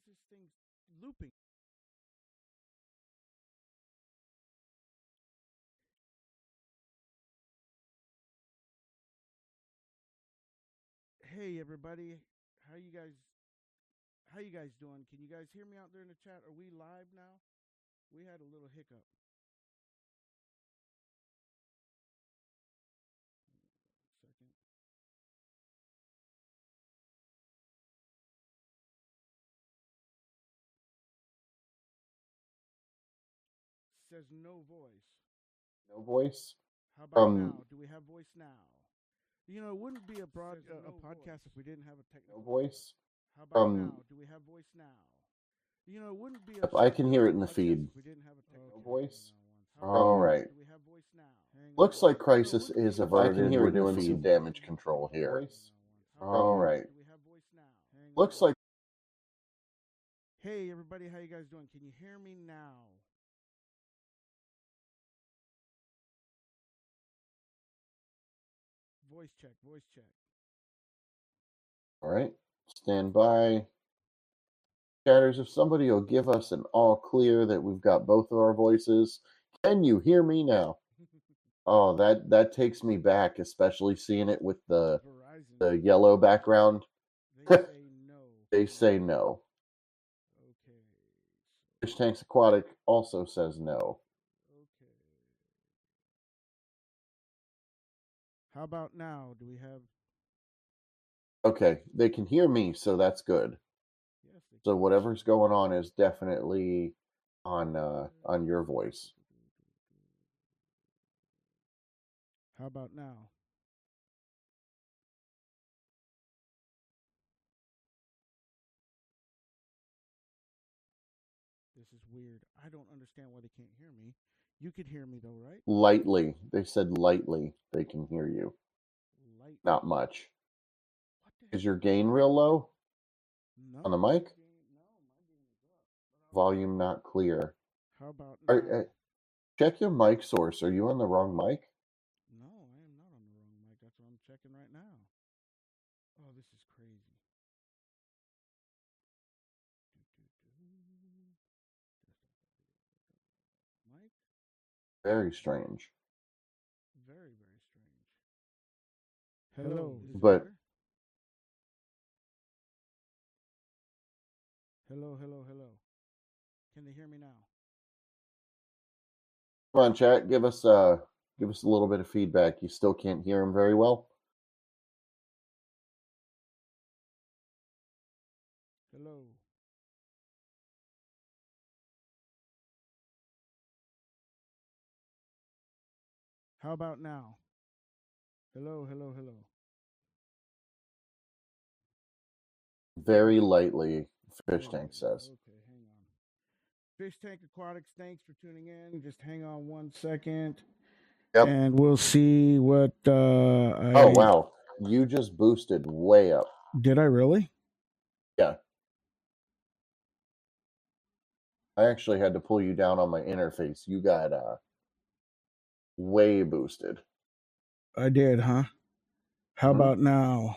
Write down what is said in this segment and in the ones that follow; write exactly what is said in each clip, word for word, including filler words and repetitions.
this thing looping? Hey everybody, how you guys how you guys doing? Can you guys hear me out there in the chat? Are we live now? We had a little hiccup. Second. Says no voice. No voice. How about Um, now? Do we have voice now? You know, it wouldn't be a broad Says uh, a no podcast voice. if we didn't have a no technical. voice. How about Um, now? Do we have voice now? You know, it wouldn't be a Yep, I can hear it in the podcast feed. if we didn't have a technical. No voice. How All about now? right. Do we have voice now? Hang Looks on. like You know, it Crisis wouldn't be is a averted. podcast I can hear if it we doing didn't some have a damage technical. control here. How All about now? right. Do we have voice now? Hang Looks on. like Hey everybody, how you guys doing? Can you hear me now? Voice check, voice check. all right. Stand by. Chatters, if somebody will give us an all clear that we've got both of our voices. Can you hear me now? Oh, that that takes me back, especially seeing it with the Verizon. the yellow background. They say no. They say no. Okay. Fish Tanks Aquatic also says no. Okay. How about now? Do we have? Okay, they can hear me, so that's good. Yes. They So can. whatever's going on is definitely on uh, on your voice. How about now? This is weird. I don't understand why they can't hear me. You could hear me though, right? Lightly. They said lightly they can hear you. Light. Not much. What the Is heck? your gain real low No. on the my mic? gain- No, my gain is up. But I'll- Volume not clear. How about now? Are, uh, check your mic source. Are you on the wrong mic? No, I am not on the wrong mic. That's what I'm checking right now. Oh, this is crazy. Mic? Very strange. Very, very strange. Hello. Is it But better? Hello, hello, hello. Can they hear me now? come on, chat. Give us uh give us a little bit of feedback. You still can't hear him very well. Hello. How about now? Hello, hello, hello. Very lightly, Fish Very Tank lightly. says. Okay, hang on. Fish Tank Aquatics, thanks for tuning in. Just hang on one second. Yep. And we'll see what uh I Oh wow. You just boosted way up. Did I really? Yeah. I actually had to pull you down on my interface. You got uh way boosted. I did, huh? How Mhm. about now?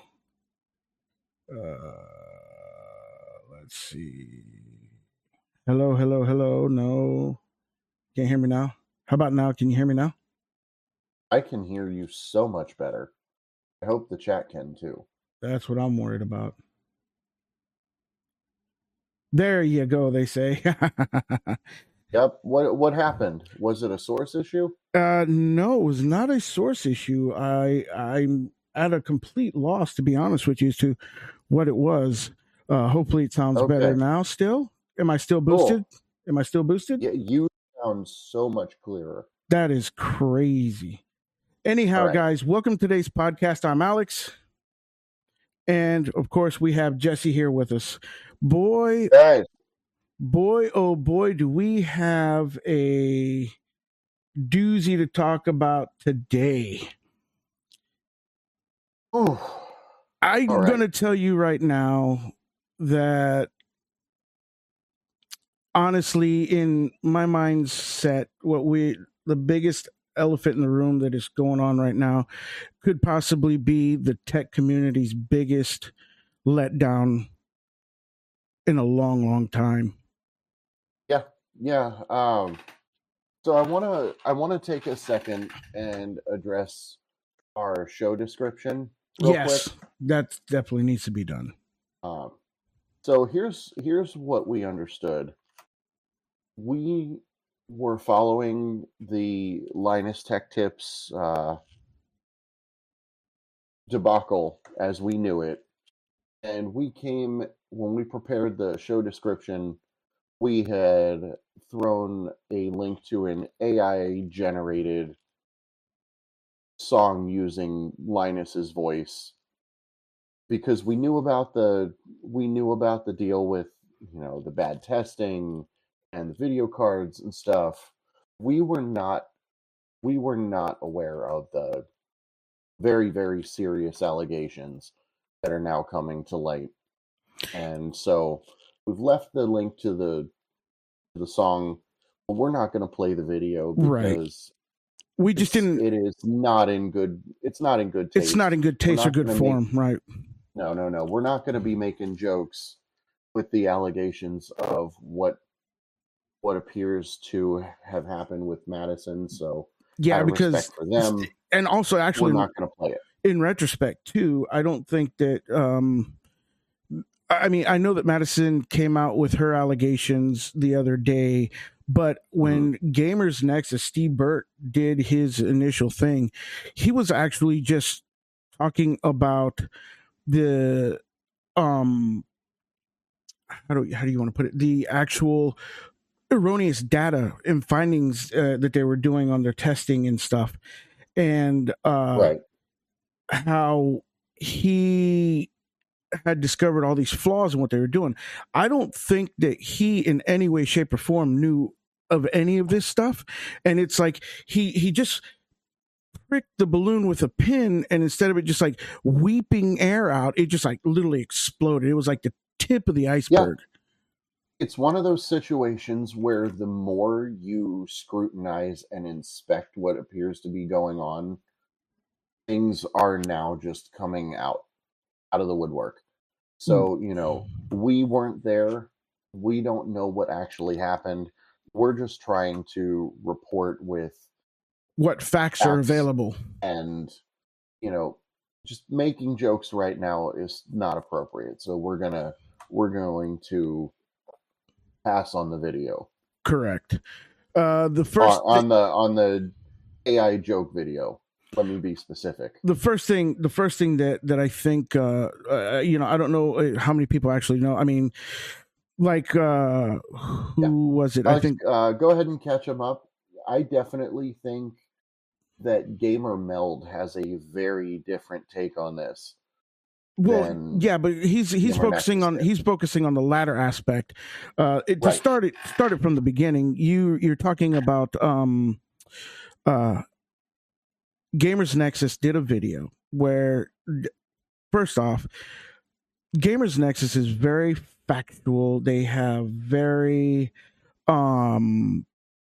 Uh let's see. Hello, hello, hello. No. Can't hear me now? How about now? Can you hear me now? I can hear you so much better. I hope the chat can too. That's what I'm worried about. There you go, they say. Yep. What what happened? Was it a source issue? Uh, no, it was not a source issue. I I'm at a complete loss, to be honest with you, as to what it was. Uh, hopefully, it sounds Okay. better now. Still, am I still boosted? Cool. Am I still boosted? Yeah, you sound so much clearer. That is crazy. Anyhow, right. guys, welcome to today's podcast. I'm Alex, and of course, we have Jesse here with us. Boy, Guys, boy, oh boy, do we have a doozy to talk about today. Ooh. I'm All going to right. tell you right now that honestly, in my mindset, what we the biggest elephant in the room that is going on right now could possibly be the tech community's biggest letdown in a long, long time. Yeah, yeah. Um, so I want to I want to take a second and address our show description real quick. Yes, that definitely needs to be done. Um, so here's here's what we understood. We were following the Linus Tech Tips uh, debacle as we knew it, and we came when we prepared the show description. We had thrown a link to an A I generated song using Linus's voice because we knew about the we knew about the deal with, you know, the bad testing and the video cards and stuff. We were not we were not aware of the very, very serious allegations that are now coming to light. And so we've left the link to the the song, but we're not going to play the video because right. we just didn't. It is not in good. It's not in good taste. It's not in good taste or good form, make, right? No, no, no. We're not going to be making jokes with the allegations of what what appears to have happened with Madison. So yeah, out of because respect for them, and also actually, we're not going to play it. In retrospect, too, I don't think that. Um, I mean, I know that Madison came out with her allegations the other day, but when mm-hmm. Gamers Nexus, Steve Burt did his initial thing, he was actually just talking about the um how do how do you want to put it? The actual erroneous data and findings uh, that they were doing on their testing and stuff, and uh, right. how he had discovered all these flaws in what they were doing. I don't think that he in any way, shape, or form knew of any of this stuff. And it's like he he just pricked the balloon with a pin, and instead of it just like weeping air out, it just like literally exploded. It was like the tip of the iceberg. Yeah. It's one of those situations where the more you scrutinize and inspect what appears to be going on, things are now just coming out out of the woodwork. So, you know, we weren't there. We don't know what actually happened. We're just trying to report with what facts, facts are available. And, you know, just making jokes right now is not appropriate. So we're going to we're going to pass on the video. Correct. Uh, the first on, on the on the A I joke video. Let me be specific. The first thing, the first thing that that I think, uh, uh, you know, I don't know how many people actually know. I mean, like, uh, who yeah. was it? Alex, I think. Uh, go ahead and catch him up. I definitely think that Gamer Meld has a very different take on this. Well, yeah, but he's he's focusing on he's focusing on the latter aspect. Uh, it, to right. start it started from the beginning. You you're talking about um, uh. Gamers Nexus did a video where, first off, Gamers Nexus is very factual. They have very, um,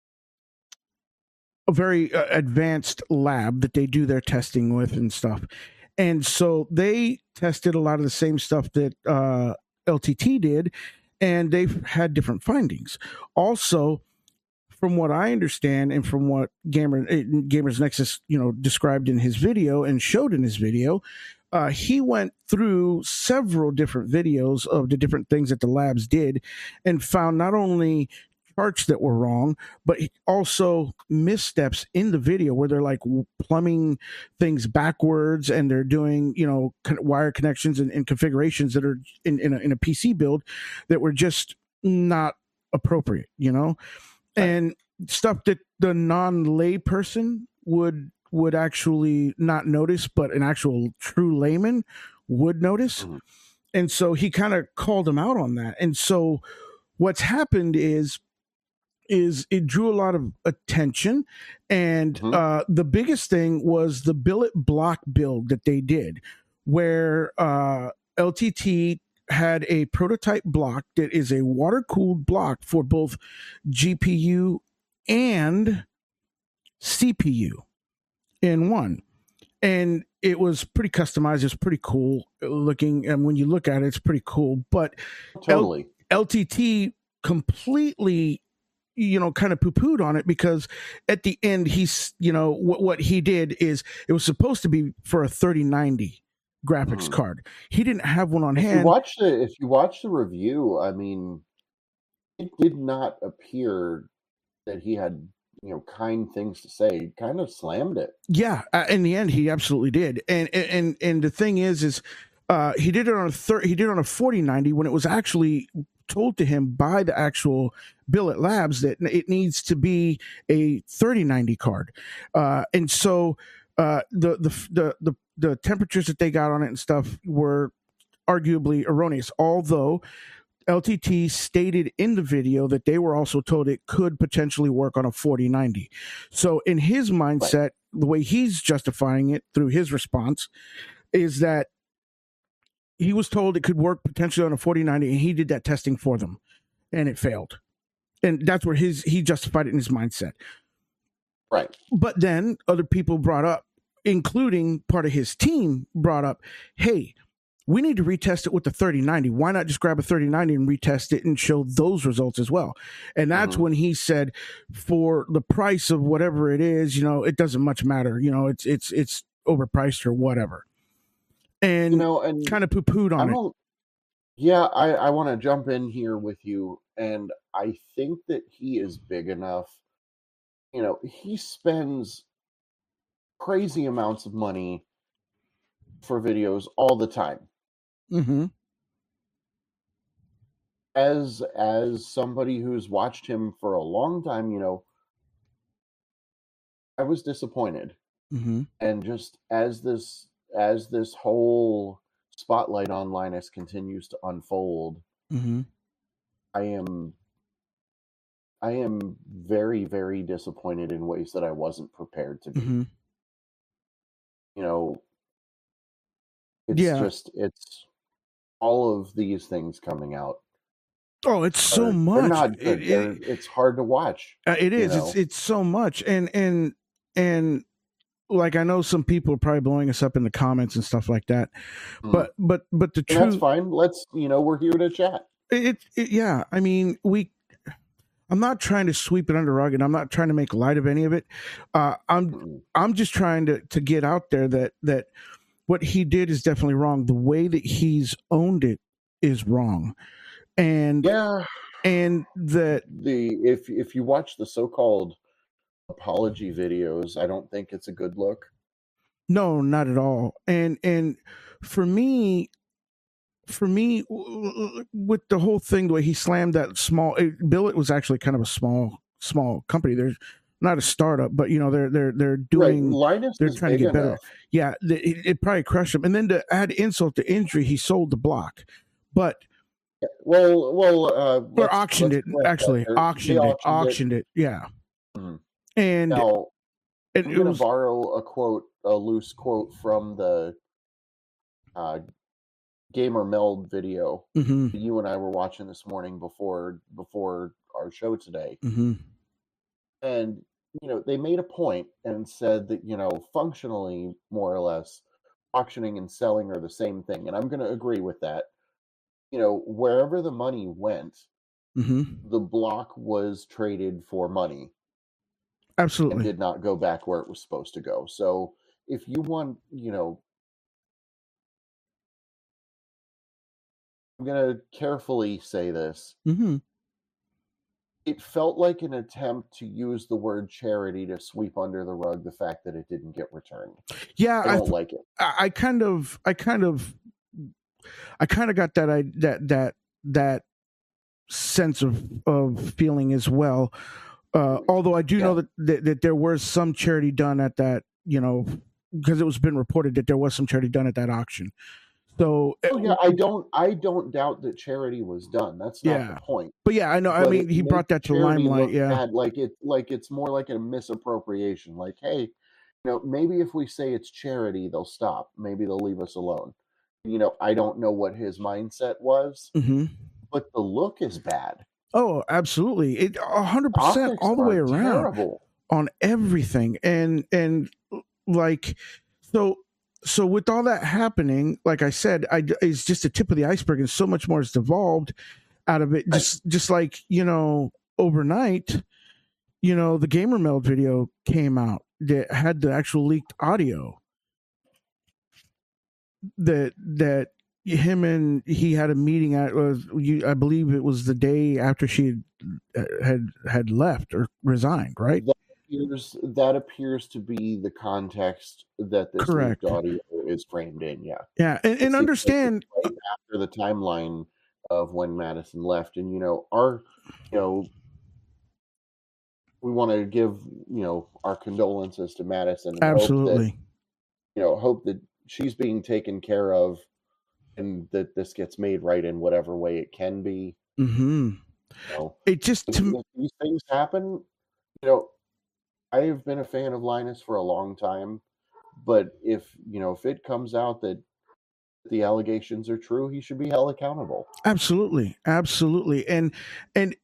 a very uh, advanced lab that they do their testing with and stuff. And so they tested a lot of the same stuff that uh, L T T did, and they've had different findings. Also, from what I understand, and from what Gamer Gamers Nexus, you know, described in his video and showed in his video, uh, he went through several different videos of the different things that the labs did, and found not only charts that were wrong, but also missteps in the video where they're like plumbing things backwards, and they're doing, you know, wire connections and, and configurations that are in in a, in a P C build that were just not appropriate, you know. And stuff that the non-lay person would would actually not notice, but an actual true layman would notice. Mm-hmm. And so he kind of called him out on that. And so what's happened is is it drew a lot of attention. And mm-hmm. uh, the biggest thing was the billet block build that they did, where uh, L T T had a prototype block that is a water-cooled block for both G P U and C P U in one. And it was pretty customized. It's pretty cool looking. And when you look at it, it's pretty cool. But totally. L T T completely, you know, kind of poo-pooed on it, because at the end, he's, you know, what, what he did is it was supposed to be for a thirty ninety graphics Mhm. card. He didn't have one on If you hand. watch the if you watch the review, I mean, it did not appear that he had, you know, kind things to say. He kind of slammed it. Yeah, uh, in the end, he absolutely did. And and and the thing is, is uh, he did it on a thir- he did it on a forty ninety when it was actually told to him by the actual Billet Labs that it needs to be a thirty ninety card. Uh, and so uh, the, the the the the temperatures that they got on it and stuff were arguably erroneous, although L T T stated in the video that they were also told it could potentially work on a forty ninety. So in his mindset, right, the way he's justifying it through his response is that he was told it could work potentially on a forty ninety, and he did that testing for them, and it failed. And that's where his he justified it in his mindset. Right. But then other people brought up, including part of his team, brought up, hey, we need to retest it with the thirty ninety. Why not just grab a thirty ninety and retest it and show those results as well? And that's mm-hmm. when he said, for the price of whatever it is, you know, it doesn't much matter. You know, it's it's it's overpriced or whatever. And, you know, and kind of poo-pooed on it. Yeah, I, I want to jump in here with you. And I think that he is big enough. You know, he spends crazy amounts of money for videos all the time. Mm-hmm. As as somebody who's watched him for a long time, you know, I was disappointed. Mm-hmm. And just as this as this whole spotlight on Linus continues to unfold, mm-hmm. I am I am very, very disappointed in ways that I wasn't prepared to be. Mm-hmm. You know, it's yeah. just it's all of these things coming out. Oh, it's so are, much. They're not good. It, they're, it, it's hard to watch. Uh, it is. You know? It's it's so much, and and and like I know some people are probably blowing us up in the comments and stuff like that, mm. but but but the truth. That's fine. Let's you know we're here to chat. It, it yeah. I mean we. I'm not trying to sweep it under the rug, and I'm not trying to make light of any of it. Uh, I'm mm. I'm just trying to to get out there that that what he did is definitely wrong. The way that he's owned it is wrong, and yeah, and that the if if you watch the so-called apology videos, I don't think it's a good look. No, not at all. And and for me. For me, with the whole thing, the way he slammed that small, it, Billet was actually kind of a small, small company. They're not a startup, but you know they're they're they're doing. Right. Linus they're trying to get better. Enough. Yeah, it, it probably crushed him. And then to add insult to injury, he sold the block, but well, well, uh, or auctioned it actually, auctioned it, auctioned it. it. Yeah, mm-hmm. and now and I'm going to was... borrow a quote, a loose quote from the. Uh, Gamer Meld video mm-hmm. you and I were watching this morning before before our show today. Mm-hmm. And, you know, they made a point and said that, you know, functionally, more or less, auctioning and selling are the same thing. And I'm going to agree with that. You know, wherever the money went, mm-hmm. the block was traded for money. Absolutely. And did not go back where it was supposed to go. So if you want, you know, I'm going to carefully say this. Mm-hmm. It felt like an attempt to use the word charity to sweep under the rug the fact that it didn't get returned. Yeah, I don't I th- like it. I, I kind of, I kind of, I kind of got that, I that that that sense of of feeling as well. Uh, although I do yeah. know that, that that there was some charity done at that, you know, because it was been reported that there was some charity done at that auction. So oh, yeah, I don't I don't doubt that charity was done. That's not yeah. the point. But yeah, I know. But I mean, he brought that to limelight. Yeah, bad, like it like it's more like a misappropriation. Like, hey, you know, maybe if we say it's charity, they'll stop. Maybe they'll leave us alone. You know, I don't know what his mindset was, mm-hmm. but the look is bad. Oh, absolutely! It a hundred percent all the way around terrible. On everything, and and like so. So with all that happening, like I said, I, it's just the tip of the iceberg, and so much more is devolved. out of it. Just just like, you know, overnight, you know, the Gamer Meld video came out that had the actual leaked audio that that him and he had a meeting at was you I believe it was the day after she had had, had left or resigned, right? That appears, that appears to be the context that this Correct. leaked audio is framed in, yeah. Yeah, and, and understand right after the timeline of when Madison left, and you know, our, you know, we want to give, you know, our condolences to Madison. And absolutely. Hope that, you know, hope that she's being taken care of, and that this gets made right in whatever way it can be. Mm-hmm. You know, it just if, to if these things happen, you know, I have been a fan of Linus for a long time, but if you know, if it comes out that the allegations are true, he should be held accountable. Absolutely, absolutely, and and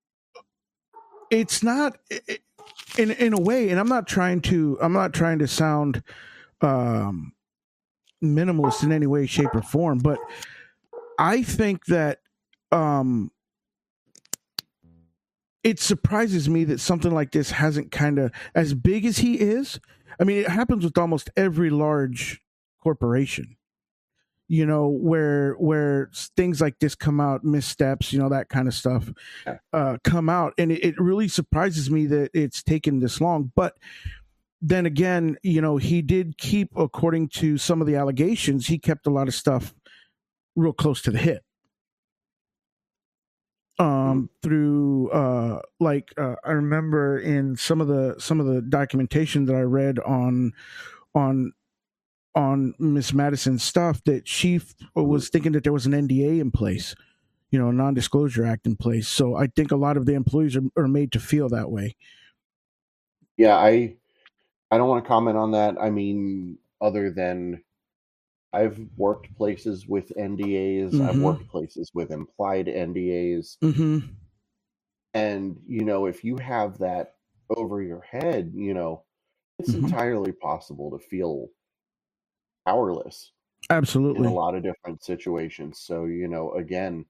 it's not in in a way, and I'm not trying to I'm not trying to sound um, minimalist in any way, shape, or form, but I think that um, it surprises me that something like this hasn't kind of, as big as he is. I mean, it happens with almost every large corporation. You know, where where things like this come out, missteps, you know, that kind of stuff, uh, come out, and it, it really surprises me that it's taken this long. But then again, you know, he did keep, according to some of the allegations, he kept a lot of stuff real close to the hip. Um, through uh, like uh, I remember in some of the some of the documentation that I read on on. on Miss Madison's stuff, that she f- was thinking that there was an N D A in place, you know, a non-disclosure act in place. So I think a lot of the employees are, are made to feel that way. Yeah, I I don't want to comment on that. I mean, other than I've worked places with N D As, Mm-hmm. I've worked places with implied N D As. Mm-hmm. And, you know, if you have that over your head, you know, it's mm-hmm. entirely possible to feel powerless. Absolutely. In a lot of different situations. So, you know, again,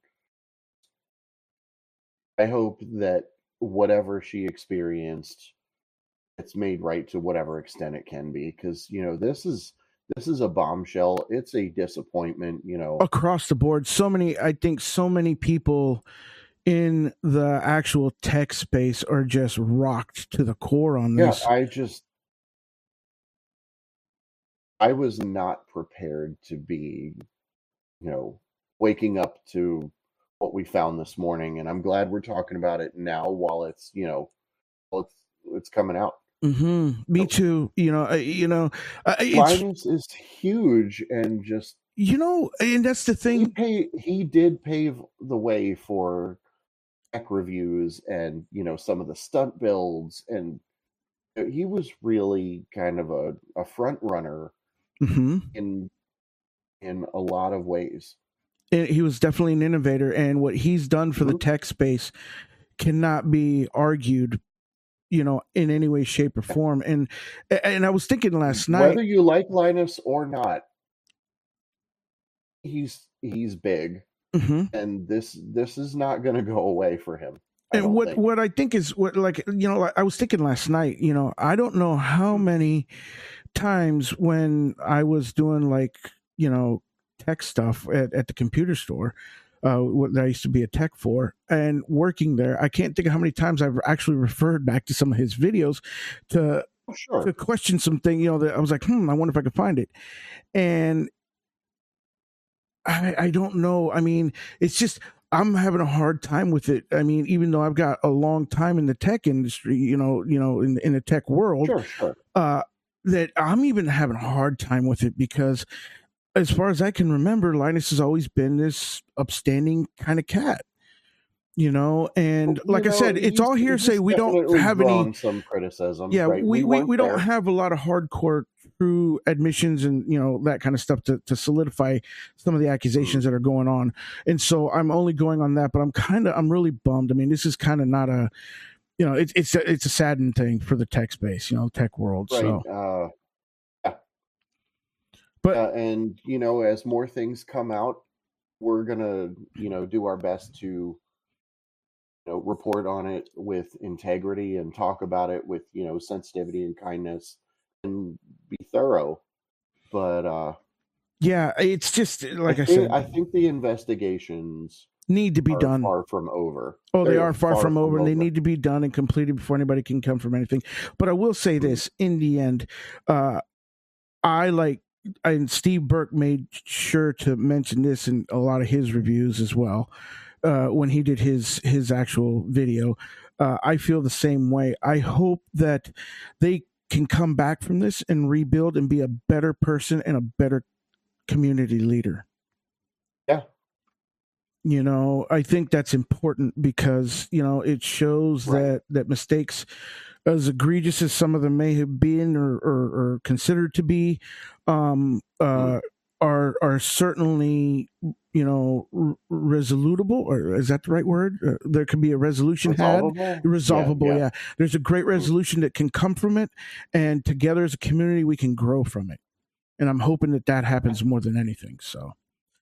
I hope that whatever she experienced, it's made right to whatever extent it can be, because you know this is this is a bombshell. It's a disappointment, you know, across the board. So many, I think, so many people in the actual tech space are just rocked to the core on this. Yeah, I just I was not prepared to be, you know, waking up to what we found this morning, and I'm glad we're talking about it now while it's, you know, while it's it's coming out. Mm-hmm. Me too. You know, uh, you know, uh, Linus is huge, and just you know, and that's the thing. He pay, he did pave the way for tech reviews, and you know, some of the stunt builds, and he was really kind of a, a front runner mm-hmm. in in a lot of ways. And he was definitely an innovator, and what he's done for mm-hmm. the tech space cannot be argued, you know, in any way, shape, or form. And and I was thinking last night, whether you like Linus or not, he's he's big, mm-hmm. and this this is not going to go away for him. I and what think. what I think is what, like, you know, I was thinking last night, you know, I don't know how many times when I was doing, like, you know, tech stuff at, at the computer store, uh, what I used to be a tech for, and working there, I can't think of how many times I've actually referred back to some of his videos to oh, sure. to question something, you know, that I was like, hmm, I wonder if I could find it. And I, I don't know. I mean, it's just, I'm having a hard time with it. I mean, even though I've got a long time in the tech industry, you know, you know, in in the tech world, sure, sure. Uh, that I'm even having a hard time with it, because as far as I can remember, Linus has always been this upstanding kind of cat, you know, and you like know, I said, it's all hearsay. We don't have any some criticism. Yeah, right? we, we, we, we don't have a lot of hardcore true admissions and, you know, that kind of stuff to, to solidify some of the accusations mm. that are going on. And so I'm only going on that, but I'm kind of, I'm really bummed. I mean, this is kind of not a, you know, it's, it's a, it's a saddened thing for the tech space, you know, tech world. Right. So, uh, yeah. But, uh, and, you know, as more things come out, we're going to, you know, do our best to you know, report on it with integrity and talk about it with, you know, sensitivity and kindness and be thorough. But uh, Yeah, it's just I like I think said, I think the investigations need to be are done. far from over. Oh, they They are are far far from from over, and they over. need to be done and completed before anybody can come from anything. But I will say Mhm. this: in the end, uh, I like, and Steve Burke made sure to mention this in a lot of his reviews as well. Uh, when he did his his actual video, uh, I feel the same way. I hope that they can come back from this and rebuild and be a better person and a better community leader. Yeah. You know, I think that's important because, you know, it shows Right. that that mistakes, as egregious as some of them may have been or, or, or considered to be, um, uh, Mhm. are are certainly, you know, r- resolutable. Or is that the right word? Uh, there can be a resolution had, Resolvable? Yeah, resolvable. yeah. Yeah, there's a great Mhm. resolution that can come from it, and together as a community, we can grow from it. And I'm hoping that that happens more than anything. So,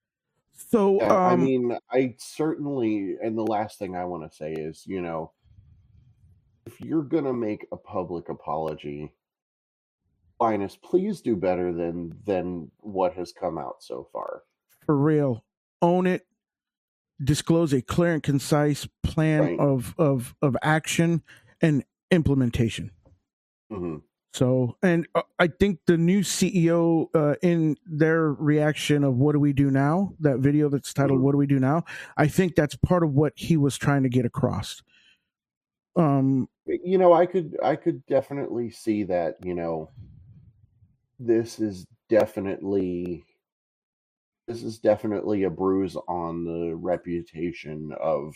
so Yeah, I um, mean, I certainly, and the last thing I want to say is, you know, if you're gonna make a public apology, Linus, please do better than than what has come out so far. for real, own it, disclose a clear and concise plan Right. of of of action and implementation. hmm So, and uh, I think the new C E O, uh, in their reaction of what do we do now, that video that's titled hmm "What Do We Do Now," I think that's part of what he was trying to get across. Um, You know, I could I could definitely see that, you know, this is definitely this is definitely a bruise on the reputation of,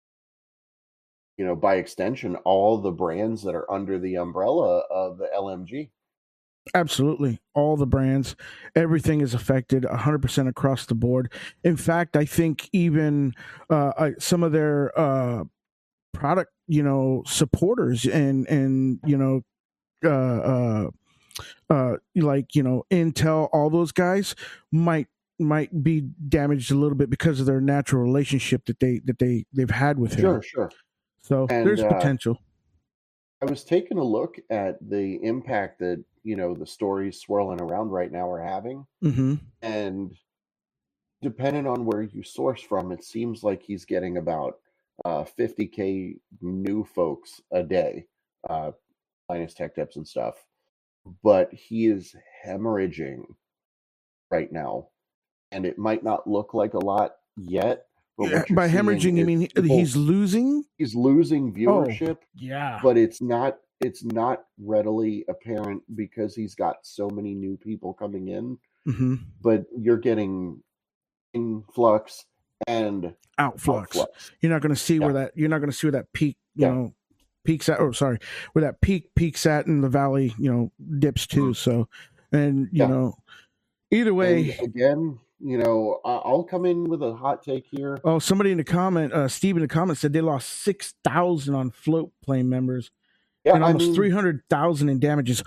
you know, by extension, all the brands that are under the umbrella of the L M G. Absolutely. All the brands, everything is affected one hundred percent across the board. In fact, I think even uh, I, some of their uh, product, you know, supporters and, and you know, uh, uh, uh, like, you know, Intel, all those guys might might be damaged a little bit because of their natural relationship that they that they they've had with him. Sure, sure. So And there's uh potential. I was taking a look at the impact that, you know, the stories swirling around right now are having. Hmm. And depending on where you source from, it seems like he's getting about uh, fifty K new folks a day, uh, minus tech tips and stuff. But he is hemorrhaging right now. And it might not look like a lot yet, but Yeah, what you're by seeing hemorrhaging, you is mean he- people, he's losing? he's losing Oh, viewership, yeah. but it's not it's not readily apparent because he's got so many new people coming in, Hmm. but you're getting influx and Outflux. outflux. You're not going to see Yeah, where that. You're not going to see where that peak. You yeah. know, peaks at. Oh, sorry, where that peak peaks at, and the valley. You know, dips too. Mhm. So, and you Yeah. know, either And way. again, you know, I- I'll come in with a hot take here. Oh, somebody in the comment, uh, Steve in the comments said they lost six thousand on float plane members Yeah, and I almost mean, three hundred thousand in damages.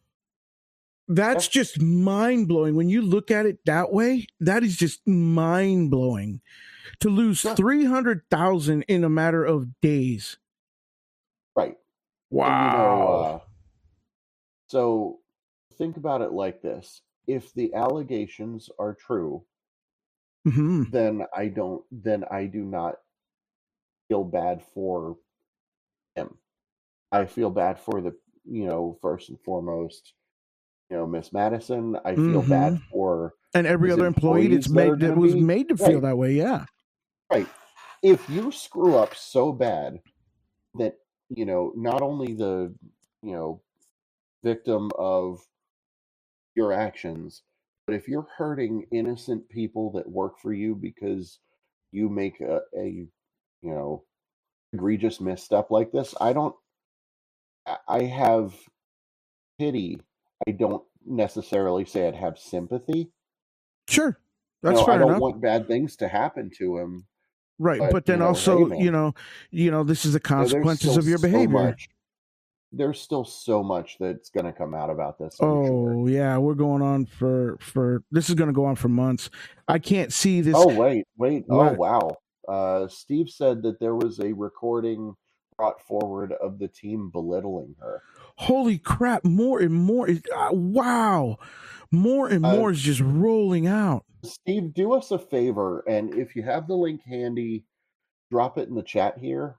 That's yeah, just mind blowing. When you look at it that way, that is just mind blowing. To lose sure, three hundred thousand in a matter of days. right. And you know, Wow. uh, so think about it like this: if the allegations are true, Hmm. then I don't, then I do not feel bad for him. I feel bad for the, you know, first and foremost, you know, Miss Madison. I feel bad Hmm. for And every his other employee that's employees that are made going that to was be made to feel right, that way. Yeah. right. If you screw up so bad that, you know, not only the, you know, victim of your actions, but if you're hurting innocent people that work for you because you make a, a you know, egregious misstep like this, I don't, I I have pity. I don't necessarily say I'd have sympathy. Sure. That's No, I fair don't enough. want bad things to happen to him, Right. but, But you then know, hey, also, you man, know, you know, this is the you know, there's consequences still of your so behavior. much there's still so much that's gonna come out about this, I'm sure. Oh yeah, we're going on for for this is going to go on for months. I can't see this. Oh, wait, wait. Oh, What? wow. Uh, Steve said that there was a recording brought forward of the team belittling her. Holy crap! More and more is uh, wow. More and more uh, is just rolling out. Steve, do us a favor, and if you have the link handy, drop it in the chat here.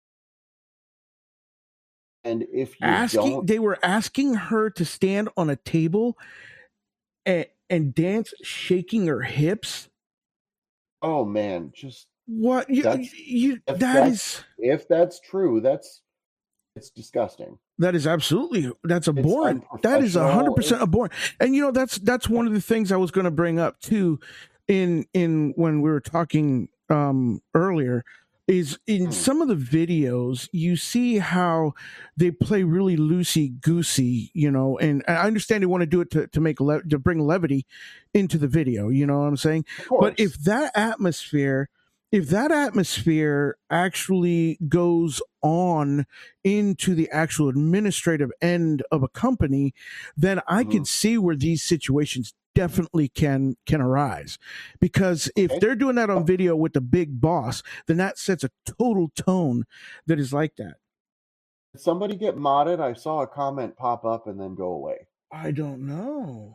And if you asking, don't, they were asking her to stand on a table and, and dance, shaking her hips. Oh man, just what you, you if that that's, is if that's true, that's it's disgusting. That is absolutely that's abhorrent. That is a hundred percent abhorrent. And you know that's that's one of the things I was going to bring up too, in in when we were talking um, earlier, is in hmm. some of the videos you see how they play really loosey goosey, you know. And I understand they want to do it to to make le- to bring levity into the video. You know what I'm saying? But if that atmosphere. If that atmosphere actually goes on into the actual administrative end of a company, then I mm-hmm. can see where these situations definitely can can arise. Because if okay. they're doing that on video with the big boss, then that sets a total tone that is like that. Did somebody get modded? I saw a comment pop up and then go away. I don't know.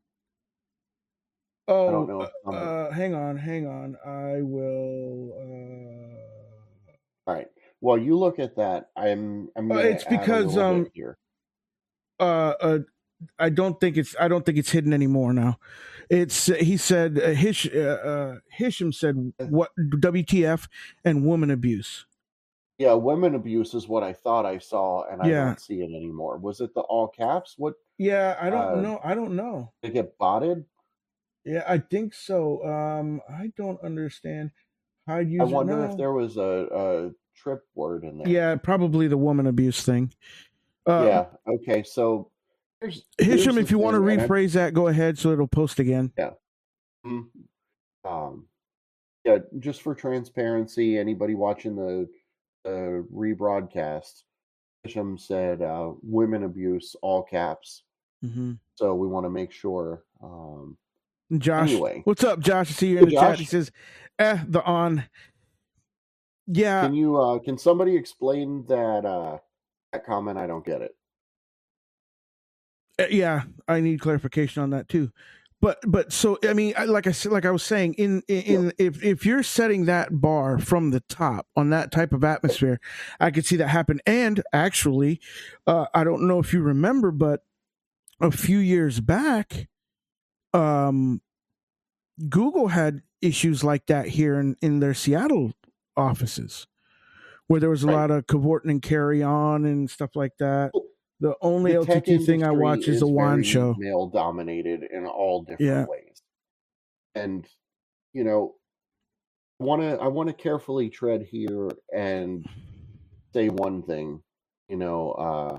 Oh, I don't know. Uh, uh, hang on, hang on. I will. Uh... All right. Well, you look at that. I'm. I'm. Uh, it's because um. Here. Uh, uh, I don't think it's. I don't think it's hidden anymore now. It's. He said. Uh, Hish. Uh, uh, Hisham said what? W T F and woman abuse. Yeah, women abuse is what I thought I saw, and I yeah. don't see it anymore. Was it the all caps? What? Yeah, I don't uh, know. I don't know. Did it get botted? Yeah, I think so. Um, I don't understand how you. I wonder if there was a, a trip word in there. Yeah, probably the woman abuse thing. Uh, yeah. Okay. So, here's, Hisham, here's if you want to rephrase that, go ahead, so it'll post again. Yeah. Mm-hmm. Um. Yeah. Just for transparency, anybody watching the the rebroadcast, Hisham said uh, "women abuse" all caps. Mm-hmm. So we want to make sure. Um, Josh, anyway. What's up, Josh? I see you in hey, the Josh. chat. He says, "Eh, the on." Yeah. Can you? Uh, can somebody explain that uh, that comment? I don't get it. Uh, yeah, I need clarification on that too. But but so I mean, I, like I said, like I was saying, in in, in yeah. if if you're setting that bar from the top on that type of atmosphere, I could see that happen. And actually, uh, I don't know if you remember, but a few years back, um, Google had issues like that here in, in their Seattle offices, where there was a right. lot of cavorting and carry on and stuff like that. The only the L T T thing I watch is, is the Wine Show. Male dominated in all different yeah. ways, and you know, want to I want to carefully tread here and say one thing. You know, uh,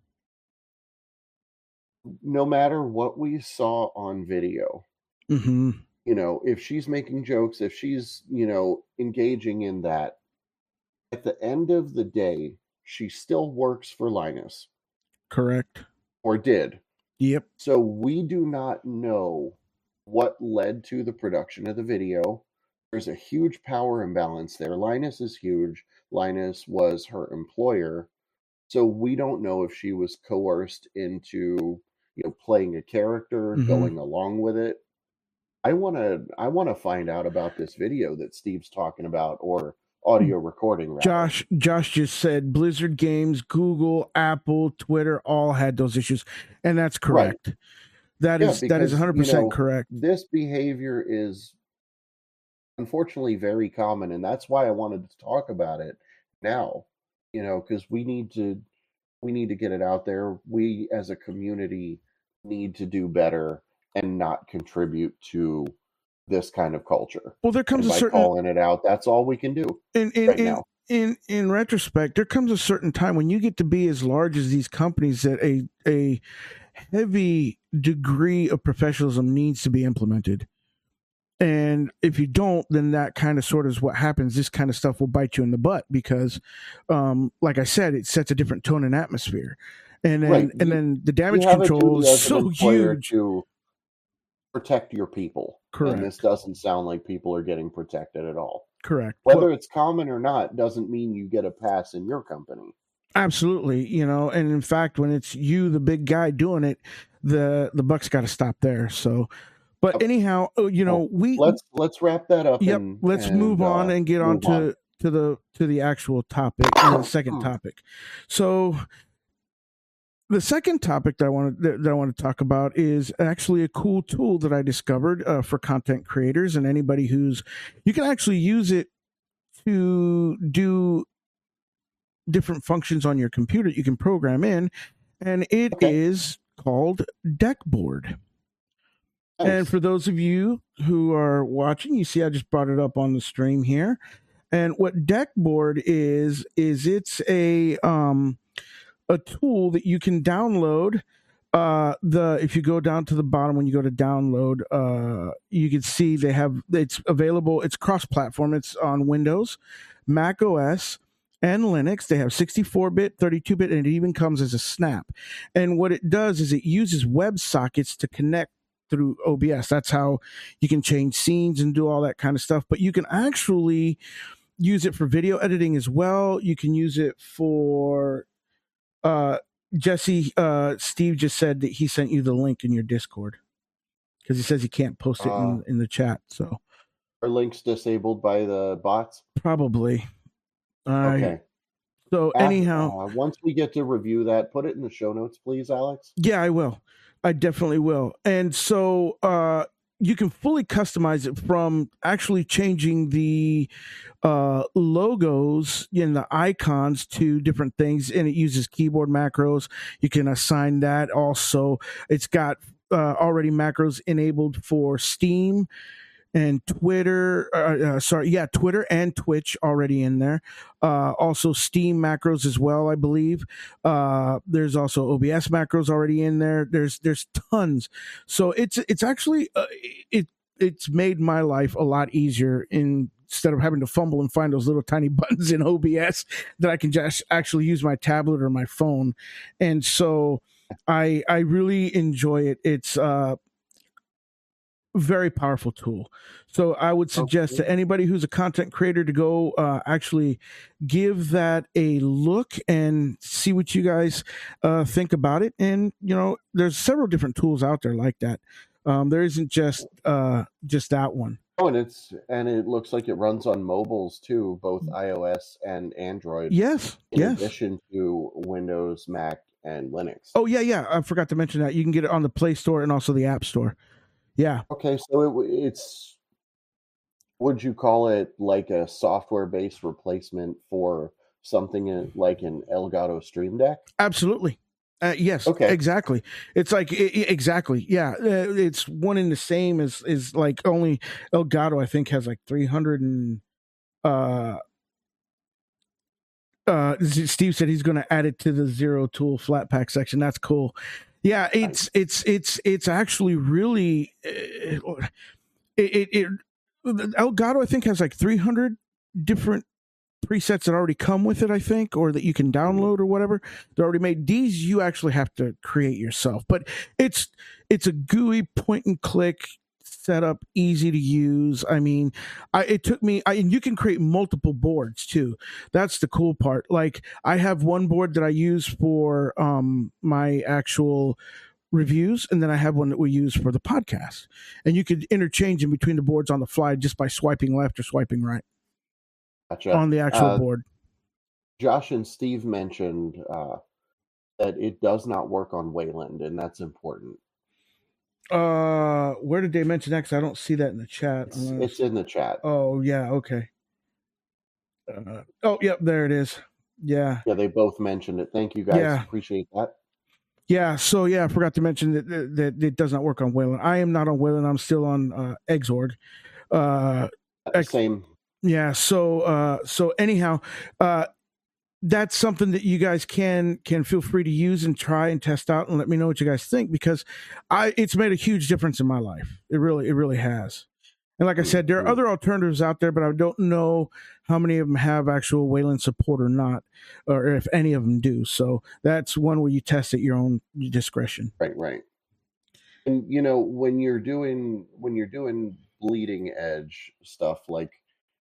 no matter what we saw on video. Mm-hmm. You know, if she's making jokes, if she's, you know, engaging in that, at the end of the day, she still works for Linus. Correct. Or did. Yep. So we do not know what led to the production of the video. There's a huge power imbalance there. Linus is huge. Linus was her employer. So we don't know if she was coerced into, you know, playing a character, mm-hmm. going along with it. I want to I want to find out about this video that Steve's talking about, or audio recording. Rather. Josh Josh just said Blizzard Games, Google, Apple, Twitter all had those issues, and that's correct. Right. That yeah, is because, that is one hundred percent you know, correct. This behavior is unfortunately very common, and that's why I wanted to talk about it now. You know, because we need to we need to get it out there. We as a community need to do better and not contribute to this kind of culture. Well, there comes and a by certain calling it out. That's all we can do. In in, right in, now. in in retrospect, there comes a certain time when you get to be as large as these companies that a a heavy degree of professionalism needs to be implemented. And if you don't, then that kind of sort of is what happens. This kind of stuff will bite you in the butt because, um, like I said, it sets a different tone and atmosphere. And then, right. and you, then the damage control is so huge. To protect your people. Correct. And this doesn't sound like people are getting protected at all. Correct. Whether Well, it's common or not doesn't mean you get a pass in your company. absolutely. You know, and in fact, when it's you, the big guy doing it, the the buck's got to stop there. So, but Yep. anyhow, uh, you know, Well, we let's let's wrap that up. Yep. And Let's and move on uh, and get on move to on. to the to the actual topic, you know, the second topic. So the second topic that I want to that I want to talk about is actually a cool tool that I discovered uh, for content creators and anybody who's you can actually use it to do different functions on your computer you can program in, and it Okay. is called Deckboard. Nice. And for those of you who are watching, you see I just brought it up on the stream here. And what Deckboard is is it's a um a tool that you can download. Uh, the if you go down to the bottom when you go to download, uh, you can see they have it's available. It's cross-platform. It's on Windows, Mac O S, and Linux. They have sixty-four bit, thirty-two bit, and it even comes as a snap. And what it does is it uses WebSockets to connect through O B S. That's how you can change scenes and do all that kind of stuff. But you can actually use it for video editing as well. You can use it for uh, Jesse. Uh, Steve just said that he sent you the link in your Discord because he says he can't post it Uh, in, in the chat. So Are links disabled by the bots? probably. Uh, Okay. So Af- anyhow, uh, once we get to review that, put it in the show notes, please, Alex. yeah, I will. I definitely will. And so uh, you can fully customize it from actually changing the uh, logos and the icons to different things, and it uses keyboard macros. You can assign that. Also, it's got uh, already macros enabled for Steam and Twitter. Uh, uh, sorry, yeah, Twitter and Twitch already in there. Uh, also, Steam macros as well, I believe. Uh, there's also O B S macros already in there. There's there's tons. So it's it's actually uh, it it's made my life a lot easier in. Instead of having to fumble and find those little tiny buttons in O B S, that I can just actually use my tablet or my phone. And so I I really enjoy it. It's uh very powerful tool. So I would suggest Okay. to anybody who's a content creator to go uh, actually give that a look and see what you guys uh, think about it. And, you know, there's several different tools out there like that. Um, there isn't just uh, just that one. Oh, and it's and it looks like it runs on mobiles too, both iOS and Android. Yes. In yes. addition to Windows, Mac, and Linux. Oh, yeah, yeah. I forgot to mention that. You can get it on the Play Store and also the App Store. Yeah. Okay, so it, it's, would you call it like a software-based replacement for something in, like an Elgato Stream Deck? Absolutely. Uh, yes, Okay. exactly. It's like I- I- exactly, yeah. Uh, it's one in the same as is like only Elgato. I think has like three hundred and uh, uh. Steve said he's going to add it to the Zero Tool flat pack section. That's cool. Yeah, it's it's it's it's actually really uh, it, it it Elgato I think has like three hundred different presets that already come with it, I think, or that you can download or whatever. They're already made. These you actually have to create yourself, but it's it's a G U I point and click setup, easy to use. I mean, I it took me. I, and you can create multiple boards too. That's the cool part. Like I have one board that I use for um my actual reviews, and then I have one that we use for the podcast, and you could interchange in between the boards on the fly just by swiping left or swiping right. Gotcha. On the actual uh, board. Josh and Steve mentioned uh, that it does not work on Wayland, and that's important. Uh, where did they mention that? 'Cause I don't see that in the chat. It's, it's in the chat. Oh yeah, okay. Uh, oh yep, there it is. Yeah. Yeah, they both mentioned it. Thank you guys. Yeah. Appreciate that. Yeah. So yeah, I forgot to mention that, that that it does not work on Wayland. I am not on Wayland. I'm still on uh, Xorg. Uh, X- Same. Yeah. So uh, so anyhow, uh, that's something that you guys can can feel free to use and try and test out and let me know what you guys think, because I it's made a huge difference in my life. It really it really has. And like I said, there are other alternatives out there, but I don't know how many of them have actual Wayland support or not, or if any of them do. So that's one where you test at your own discretion. Right, right. And you know, when you're doing when you're doing bleeding edge stuff like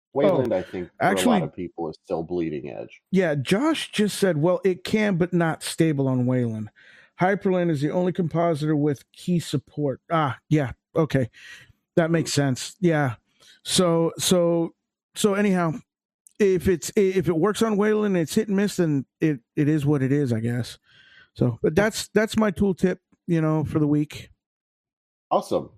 Wayland, I think, for a lot actually, of people, is still bleeding edge. yeah, Josh just said, well, it can, but not stable on Wayland. Hyperland is the only compositor with key support. Ah, yeah, okay, that makes sense. Yeah, so so so anyhow, if it's if it works on Wayland, and it's hit and miss, then it it is what it is, I guess. So, but that's that's my tool tip, you know, for the week. Awesome.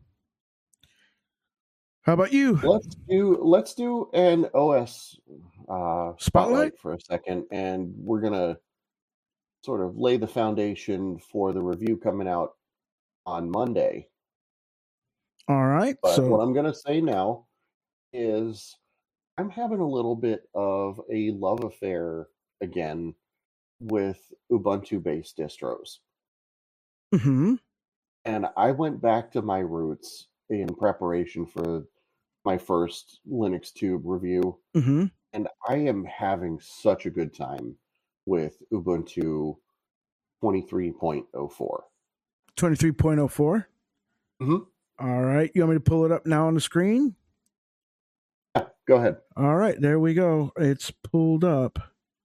How about you? Let's do let's do an O S uh, Spotlight? spotlight for a second, and we're gonna sort of lay the foundation for the review coming out on Monday. All right. But So what I'm gonna say now is I'm having a little bit of a love affair again with Ubuntu-based distros. hmm And I went back to my roots in preparation for my first Linux Tube review, hmm and I am having such a good time with Ubuntu twenty-three point oh four. twenty-three point oh four. Mm-hmm. All right. You want me to pull it up now on the screen? Yeah, go ahead. All right. There we go. It's pulled up.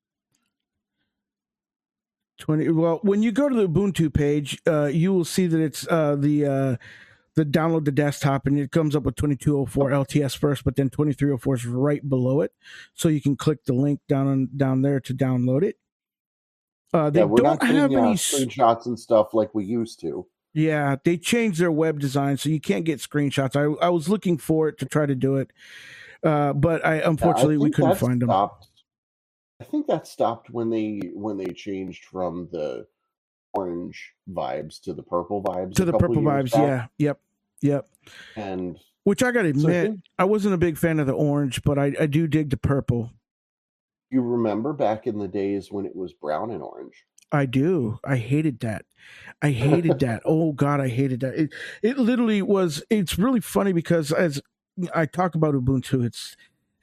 twenty. Well, when you go to the Ubuntu page, uh, you will see that it's uh, the uh, the download the desktop, and it comes up with twenty-two oh four L T S first, but then twenty-three oh four is right below it, so you can click the link down on, down there to download it. Uh, they Yeah, we're don't not getting have uh, any. screenshots and stuff like we used to. Yeah, they changed their web design, so you can't get screenshots. I I was looking for it to try to do it, uh, but I unfortunately Yeah, I we couldn't that find them. stopped. I think that stopped when they when they changed from the orange vibes to the purple vibes. To a the couple purple years vibes, back. yeah, yep, yep. And Which I got to so I admit, think I wasn't a big fan of the orange, but I, I do dig the purple. you remember back in the days when it was brown and orange. I do. I hated that. I hated that. Oh God, I hated that. It it literally was. It's really funny because as I talk about Ubuntu, it's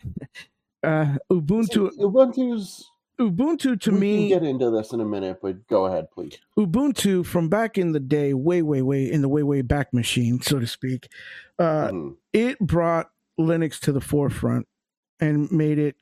uh, Ubuntu. See, Ubuntu's. Ubuntu to we me, can get into this in a minute, but go ahead, please. Ubuntu from back in the day, way, way, way in the way, way back machine, so to speak. Uh, Mm-hmm. It brought Linux to the forefront and made it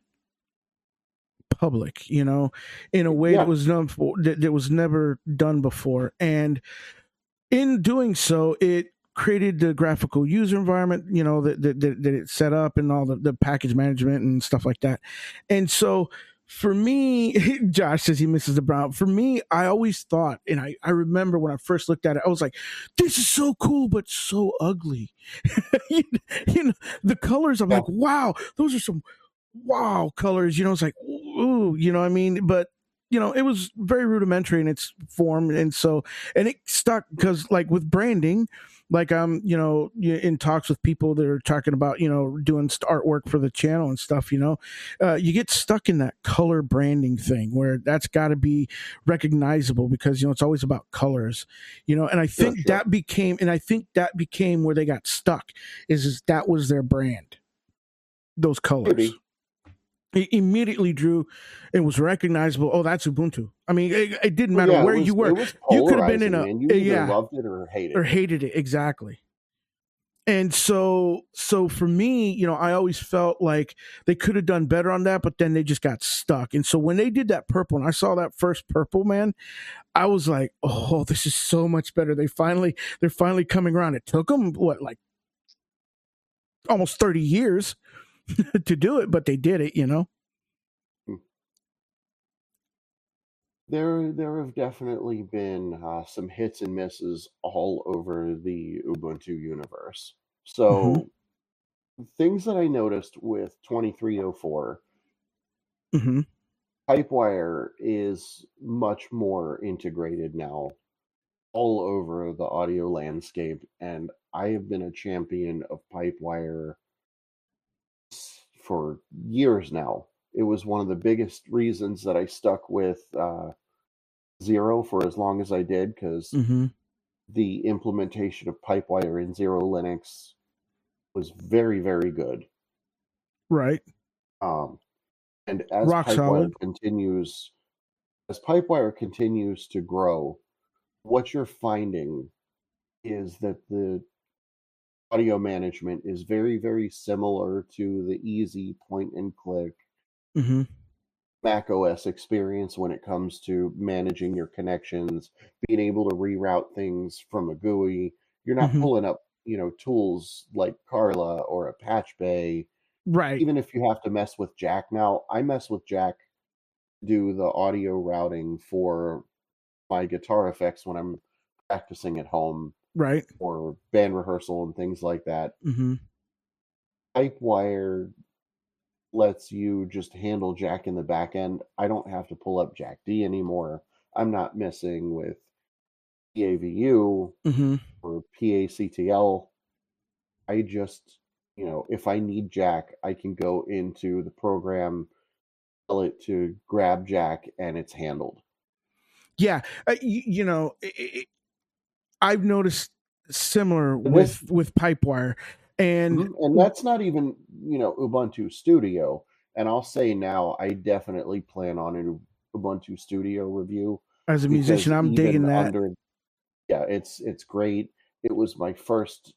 public, you know, in a way Yeah. that was done for that, that was never done before. And in doing so, it created the graphical user environment, you know, that that, that, that it set up and all the, the package management and stuff like that. And so for me, Josh says he misses the brown. For me, I always thought, and I, I remember when I first looked at it, I was like, this is so cool, but so ugly. you, you know, the colors, I'm Yeah. like, wow, those are some wow colors. You know, it's like, ooh, you know what I mean? But, you know, it was very rudimentary in its form. And so, and it stuck because, like, with branding, like I'm, you know, in talks with people that are talking about, you know, doing artwork for the channel and stuff, you know, uh, you get stuck in that color branding thing where that's got to be recognizable because, you know, it's always about colors, you know, and I think sure. that became, and I think that became where they got stuck is, is that was their brand, those colors. Maybe. It immediately drew, it was recognizable. Oh, that's Ubuntu. I mean, it, it didn't Well, matter yeah, where it was, you were. It was You could have been in a, man. You either yeah, loved it or hated or it. hated it. Exactly. And so, so for me, you know, I always felt like they could have done better on that, but then they just got stuck. And so when they did that purple, and I saw that first purple, man, I was like, oh, this is so much better. They finally, they're finally coming around. It took them what, like almost thirty years to do it, but they did it, you know? There, there have definitely been uh, some hits and misses all over the Ubuntu universe. So, mm-hmm. things that I noticed with twenty-three oh four, mm-hmm. Pipewire is much more integrated now all over the audio landscape, and I have been a champion of Pipewire for years now. It was one of the biggest reasons that I stuck with uh, Zero for as long as I did, because mm-hmm. the implementation of Pipewire in Zero Linux was very, very good. Right. Um, and as Rock Pipewire solid. continues, as Pipewire continues to grow, what you're finding is that the audio management is very, very similar to the easy point and click Mm-hmm. Mac O S experience when it comes to managing your connections, being able to reroute things from a G U I. You're not Mm-hmm. pulling up, you know, tools like Carla or a Patch Bay. Right. Even if you have to mess with Jack now, I mess with Jack to do the audio routing for my guitar effects when I'm practicing at home Right. or band rehearsal and things like that. Mm-hmm. Pipewire lets you just handle Jack in the back end. I don't have to pull up Jack D anymore. I'm not messing with P A V U Mm-hmm. or P A C T L. I just, you know, if I need Jack, I can go into the program, tell it to grab Jack, and it's handled. Yeah. Uh, you, you know, it, it, I've noticed similar And this, with with Pipewire, and mhm, and that's not even, you know, Ubuntu Studio. And I'll say now, I definitely plan on an Ubuntu Studio review as a because musician, I'm digging even that. under, yeah, it's it's great. It was my first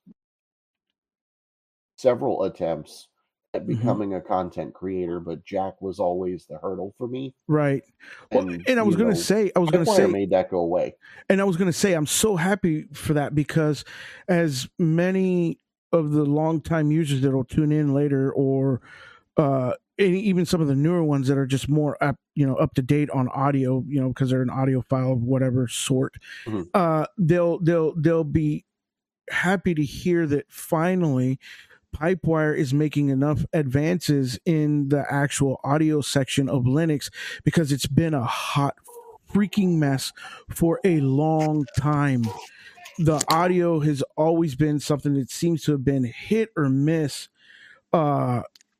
several attempts at Mm-hmm. becoming a content creator, but Jack was always the hurdle for me. Right. Well, And and I was you going to know, say, I was going to Pipewire say, made that go away. and I was going to say, I'm so happy for that because as many of the longtime users that will tune in later, or uh, and even some of the newer ones that are just more up, you know, up to date on audio, you know, because they're an audiophile of whatever sort, Mm-hmm. uh, they'll they'll they'll be happy to hear that finally Pipewire is making enough advances in the actual audio section of Linux, because it's been a hot freaking mess for a long time. The audio has always been something that seems to have been hit or miss uh,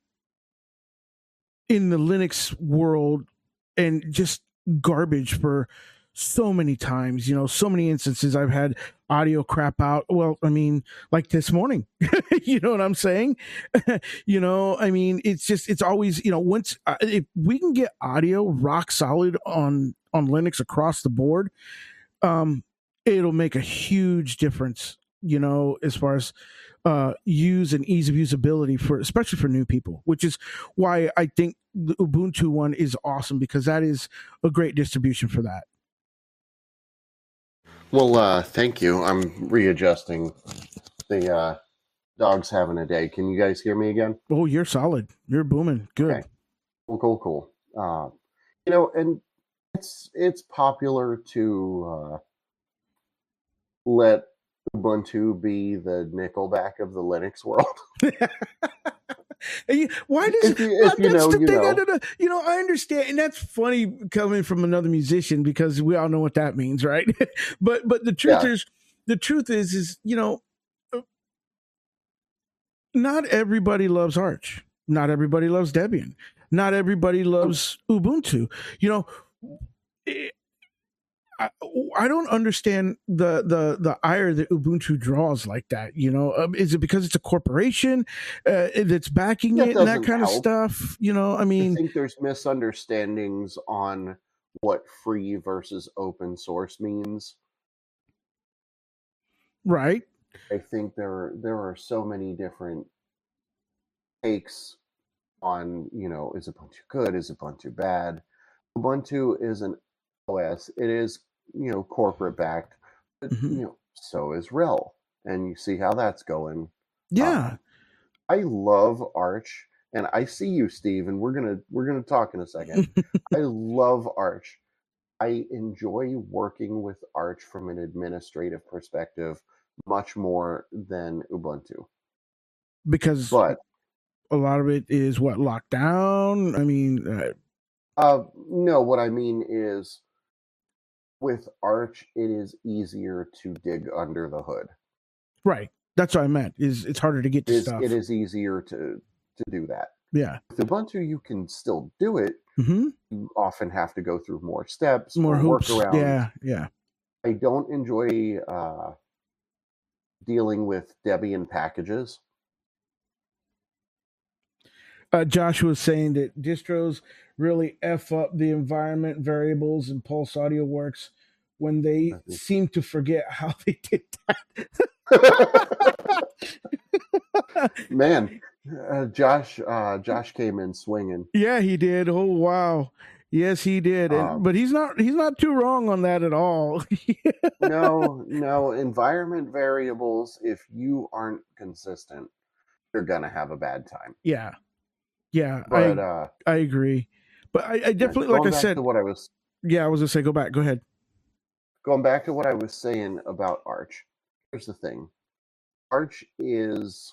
in the Linux world, and just garbage for so many times. You know, so many instances I've had audio crap out. Well, I mean, like this morning, you know what I'm saying? You know, I mean, it's just, it's always, you know, once, uh, if we can get audio rock solid on, on Linux across the board, um, it'll make a huge difference, you know, as far as uh, use and ease of usability for, especially for new people, which is why I think the Ubuntu one is awesome, because that is a great distribution for that. Well, uh, thank you. I'm readjusting. The uh, dog's having a day. Can you guys hear me again? Oh, you're solid. You're booming. Good. Okay. Cool, cool, cool. Uh, you know, and it's it's popular to uh, let Ubuntu be the Nickelback of the Linux world. Why does if you, if you know, the you thing know. I don't know. You know, I understand, and that's funny coming from another musician, because we all know what that means, right? but but the truth Yeah. is, the truth is, is you know, not everybody loves Arch. Not everybody loves Debian. Not everybody loves Ubuntu. You know, it, I, I don't understand the the the ire that Ubuntu draws like that. You know, um, is it because it's a corporation uh, that's backing That it and that doesn't kind of help. stuff? You know, I I mean, think there's misunderstandings on what free versus open source means. right? I think there are, there are so many different takes on, you know, is Ubuntu good? Is Ubuntu bad? Ubuntu is an O S. It is, you know, corporate backed, but Mm-hmm. you know, so is R H E L, and you see how that's going. Yeah. Uh, I love Arch, and I see you, Steve, and we're gonna we're gonna talk in a second. I love Arch. I enjoy working with Arch from an administrative perspective much more than Ubuntu. Because But a lot of it is what, locked down. I mean, uh, uh, no, what I mean is with Arch, it is easier to dig under the hood. right. That's what I meant. Is it's harder to get It to is, stuff. it is easier to to do that. Yeah. With Ubuntu, you can still do it. Mm-hmm. You often have to go through more steps, More more hoops. workarounds. Yeah. Yeah. I don't enjoy uh, dealing with Debian packages. Uh, Josh was saying that distros really F up the environment variables in Pulse Audio Works when they seem to forget how they did that. Man, uh, Josh, uh, Josh came in swinging. Yeah, he did. Oh wow, yes, he did. And Um, but he's not he's not too wrong on that at all. no, no, environment variables. If you aren't consistent, you're gonna have a bad time. Yeah, yeah, But I uh, I agree. But I, I definitely, like going I back said, to what I was yeah, I was gonna say, go back, go ahead. going back to what I was saying about Arch. Here's the thing: Arch is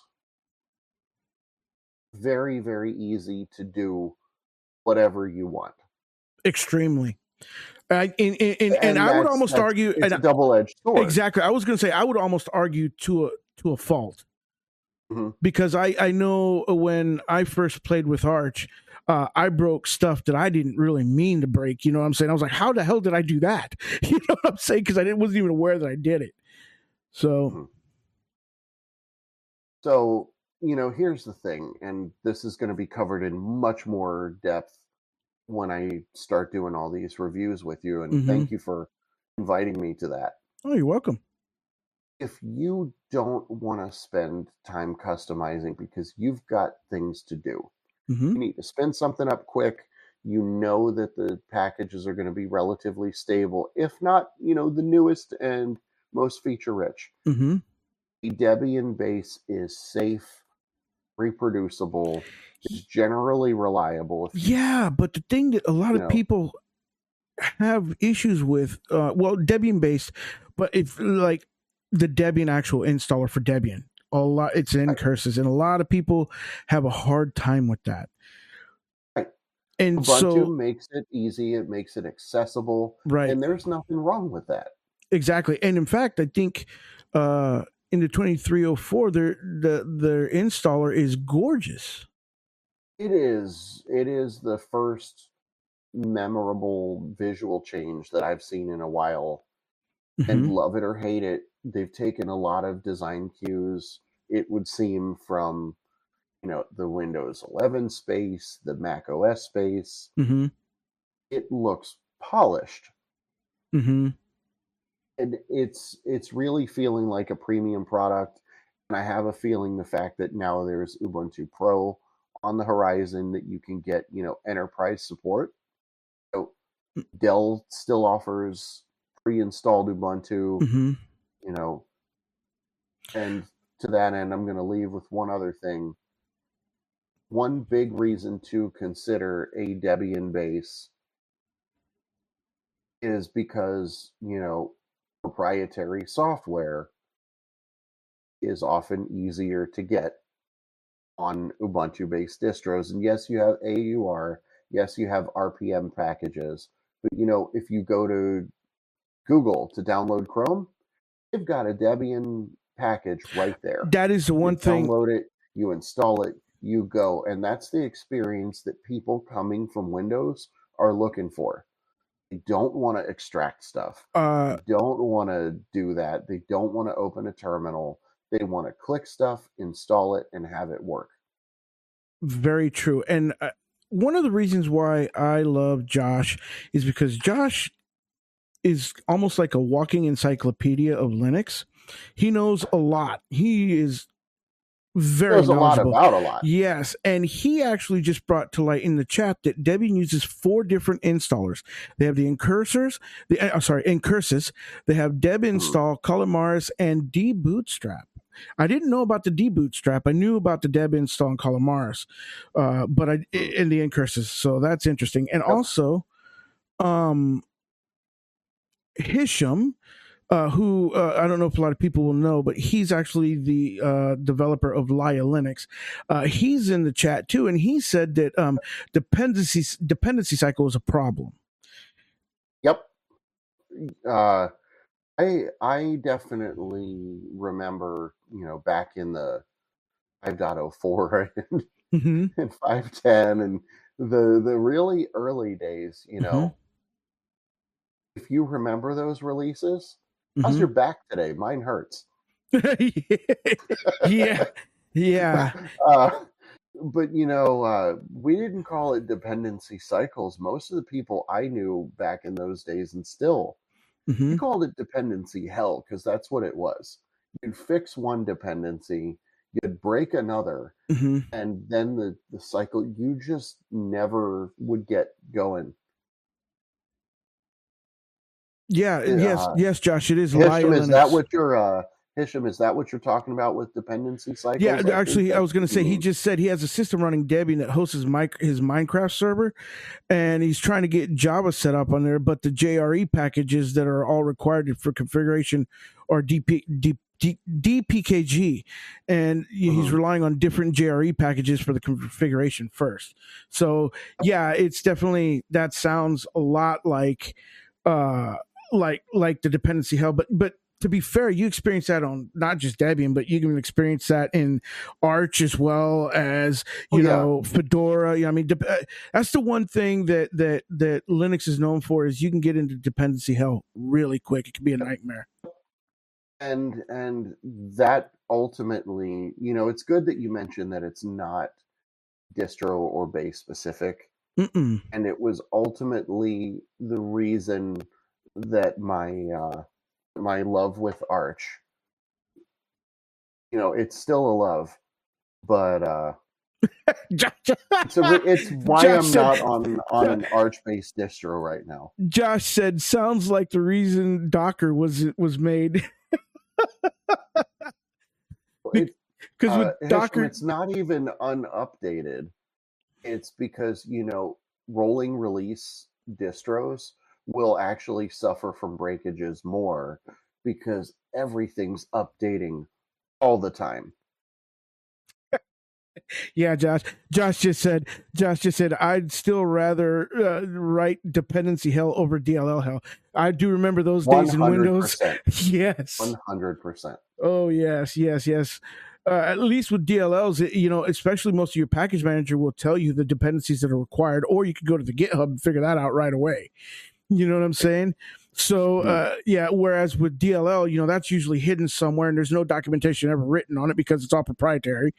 very, very easy to do whatever you want. Extremely. I, and, and, and, and And I would that's, almost that's argue, it's and a double-edged sword. exactly, I was going to say, I would almost argue to a to a fault, hmm because I I know when I first played with Arch, uh, I broke stuff that I didn't really mean to break. You know what I'm saying? I was like, how the hell did I do that? You know what I'm saying? Because I didn't, wasn't even aware that I did it. So, hmm So, you know, here's the thing, and this is going to be covered in much more depth when I start doing all these reviews with you. And mhm. thank you for inviting me to that. Oh, you're welcome. If you don't want to spend time customizing because you've got things to do, hmm you need to spin something up quick. You know that the packages are going to be relatively stable, if not, you know, the newest and most feature rich. hmm The Debian base is safe, reproducible, is generally reliable. If you, Yeah, but the thing that a lot you of know, people have issues with, uh, well, Debian based, but if like the Debian actual installer for Debian, a lot it's in right, curses, and a lot of people have a hard time with that. right. And Ubuntu so, makes it easy, it makes it accessible, right, and there's nothing wrong with that. exactly. And in fact, I think uh, in the twenty-three oh four, their the their installer is gorgeous. It is. It is the first memorable visual change that I've seen in a while. And hmm love it or hate it, they've taken a lot of design cues, it would seem, from, you know, the Windows eleven space, the Mac O S space. hmm It looks polished. hmm And it's it's really feeling like a premium product. And I have a feeling the fact that now there's Ubuntu Pro on the horizon that you can get, you know, enterprise support. So Dell still offers pre-installed Ubuntu, hmm you know, and to that end, I'm going to leave with one other thing. One big reason to consider a Debian base is because, you know, proprietary software is often easier to get on Ubuntu based distros. And yes, you have A U R, yes, you have R P M packages, but you know, if you go to Google to download Chrome, they've got a Debian package right there. That is the one You thing. download it, you install it, you go. And that's the experience that people coming from Windows are looking for. They don't want to extract stuff. Uh, They don't want to do that. They don't want to open a terminal. They want to click stuff, install it, and have it work. Very true. And uh, one of the reasons why I love Josh is because Josh is almost like a walking encyclopedia of Linux. He knows a lot. He is very Knows a lot knowledgeable. about a lot. Yes, and he actually just brought to light in the chat that Debian uses four different installers. They have the incursors, the uh, sorry, incursus. They have deb install, Calamaris, and dbootstrap. I didn't know about the dbootstrap. I knew about the deb install and Calamaris, uh, but I in the incursus. So that's interesting. And also, um, Hisham. Uh, who uh, I don't know if a lot of people will know, but he's actually the uh, developer of Laya Linux. Uh, he's in the chat too, and he said that um, dependency dependency cycle is a problem. Yep. Uh, I I definitely remember, you know, back in the five point oh four and, Mm-hmm. and five point ten and the the really early days, you know. Mm-hmm. If you remember those releases, Mm-hmm. how's your back today? Mine hurts. yeah, yeah. Uh, but you know, uh, we didn't call it dependency cycles. Most of the people I knew back in those days, and still, Mm-hmm. we called it dependency hell because that's what it was. You'd fix one dependency, you'd break another, mm-hmm. and then the, the cycle, you just never would get going. Yeah, Uh, yes, yes, Josh, it is Hisham, is Linux. that what you're, uh, Hisham, is that what you're talking about with dependency cycles? Yeah, I actually, I was going to say, he mean. just said he has a system running Debian that hosts his, mic- his Minecraft server, and he's trying to get Java set up on there, but the J R E packages that are all required for configuration are D P, D, D, D P K G, and he's Mhm. relying on different J R E packages for the configuration first. So, yeah, it's definitely, that sounds a lot like, uh, like, like the dependency hell, but, but, to be fair, you experience that on not just Debian, but you can experience that in Arch as well as, you Oh, yeah. know, Fedora. I mean, de- that's the one thing that, that, that Linux is known for, is you can get into dependency hell really quick. It can be a nightmare. And, and that ultimately, you know, it's good that you mentioned that it's not distro or base specific. Mm-mm. And it was ultimately the reason that my, uh, my love with Arch, you know, it's still a love, but uh so it's why Josh I'm said, not on on an Arch based distro right now. Josh said, sounds like the reason Docker was was made. Because uh, with Docker, it's not even unupdated. It's because, you know, rolling release distros will actually suffer from breakages more because everything's updating all the time. Yeah, Josh. Josh just said. Josh just said, I'd still rather uh, write dependency hell over D L L hell. I do remember those days in Windows. Yes, one hundred percent. Oh yes, yes, yes. Uh, at least with D L Ls, you know, especially most of your package manager will tell you the dependencies that are required, or you could go to the GitHub and figure that out right away. You know what I'm saying? So, uh, yeah, whereas with D L L, you know, that's usually hidden somewhere and there's no documentation ever written on it because it's all proprietary.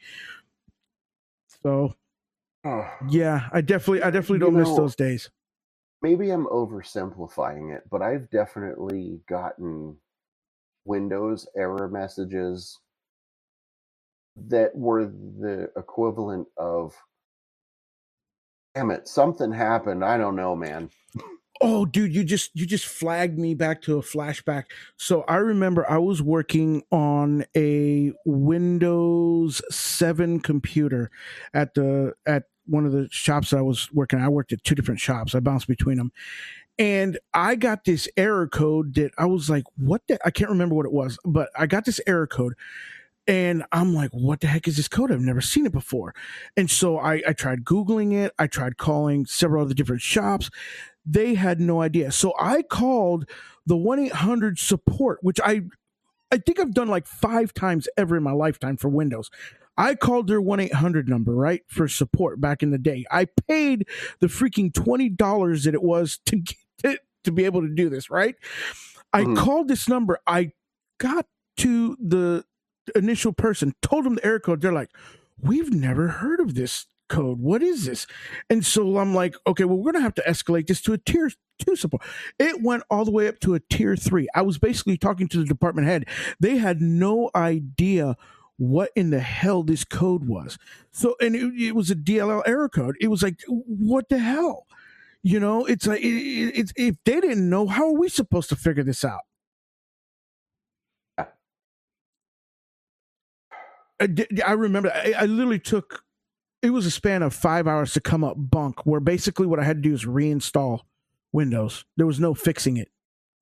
So, oh. yeah, I definitely, I definitely don't you know, miss those days. Maybe I'm oversimplifying it, but I've definitely gotten Windows error messages that were the equivalent of, damn it, something happened. I don't know, man. Oh, dude, you just you just flagged me back to a flashback. So I remember I was working on a Windows seven computer at the at one of the shops that I was working at. I worked at two different shops. I bounced between them. And I got this error code that I was like, what the? I can't remember what it was, but I got this error code. And I'm like, what the heck is this code? I've never seen it before. And so I, I tried Googling it. I tried calling several other different shops. They had no idea. So I called the one eight hundred support, which I I think I've done like five times ever in my lifetime for Windows. I called their one eight hundred number, right, for support back in the day. I paid the freaking twenty dollars that it was to, get, to, to be able to do this, right? I mm-hmm. called this number. I got to the initial person, told them the error code. They're like, we've never heard of this code. What is this? And so I'm like, okay, well, we're going to have to escalate this to a tier two support. It went all the way up to a tier three. I was basically talking to the department head. They had no idea what in the hell this code was. So, and it, it was a D L L error code. It was like, what the hell? You know, it's like, it, it, it's if they didn't know, how are we supposed to figure this out? I, I remember I, I literally took, it was a span of five hours to come up bunk, where basically what I had to do is reinstall Windows. There was no fixing it.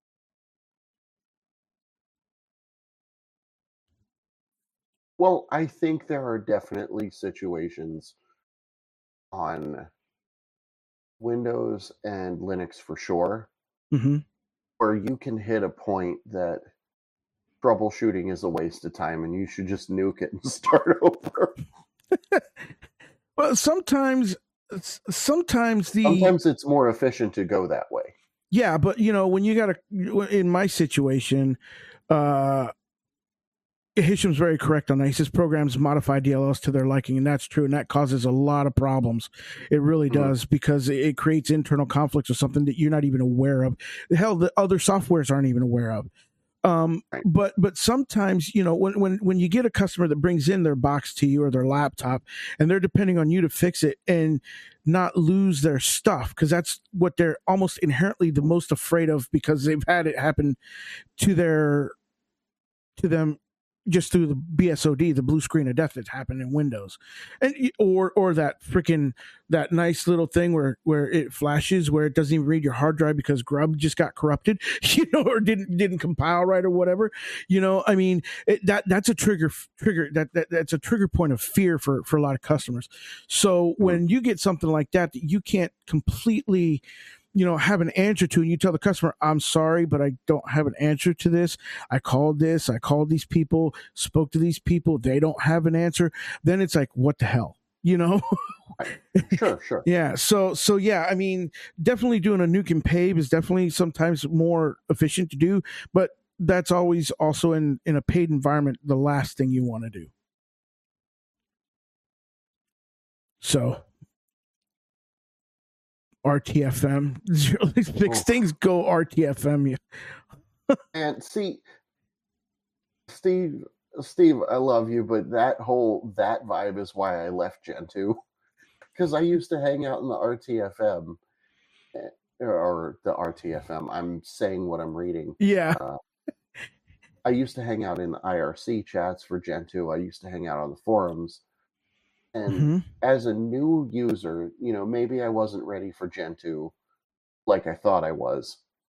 Well, I think there are definitely situations on Windows and Linux for sure, mm-hmm. where you can hit a point that troubleshooting is a waste of time and you should just nuke it and start over. Well, sometimes, sometimes the sometimes it's more efficient to go that way. Yeah, but you know, when you got to, in my situation, uh, Hisham's very correct on that. He says programs modify D L Ls to their liking, and that's true, and that causes a lot of problems. It really mm-hmm. does, because it creates internal conflicts or something that you're not even aware of. Hell, the other softwares aren't even aware of. Um, Right. but but sometimes, you know, when, when when you get a customer that brings in their box to you or their laptop, and they're depending on you to fix it and not lose their stuff, because that's what they're almost inherently the most afraid of, because they've had it happen to their to them just through the B S O D, the blue screen of death that's happened in Windows, and or or that freaking that nice little thing where where it flashes where it doesn't even read your hard drive because Grub just got corrupted, you know, or didn't didn't compile right or whatever, you know. I mean, it, that that's a trigger trigger that, that that's a trigger point of fear for for a lot of customers. So when you get something like that that you can't completely, you know, have an answer to, and you tell the customer, I'm sorry, but I don't have an answer to this. I called this, I called these people, spoke to these people, they don't have an answer. Then it's like, what the hell, you know? Sure, sure. Yeah. So, so yeah, I mean, definitely doing a nuke and pave is definitely sometimes more efficient to do, but that's always also in, in a paid environment, the last thing you want to do. So R T F M, these fix Oh. things go R T F M. Yeah. And see, Steve, Steve, I love you, but that whole that vibe is why I left Gentoo, because I used to hang out in the R T F M, or the R T F M. I'm saying what I'm reading. Yeah. Uh, I used to hang out in the I R C chats for Gentoo. I used to hang out on the forums. And Mm-hmm. as a new user, you know, maybe I wasn't ready for Gentoo like I thought I was.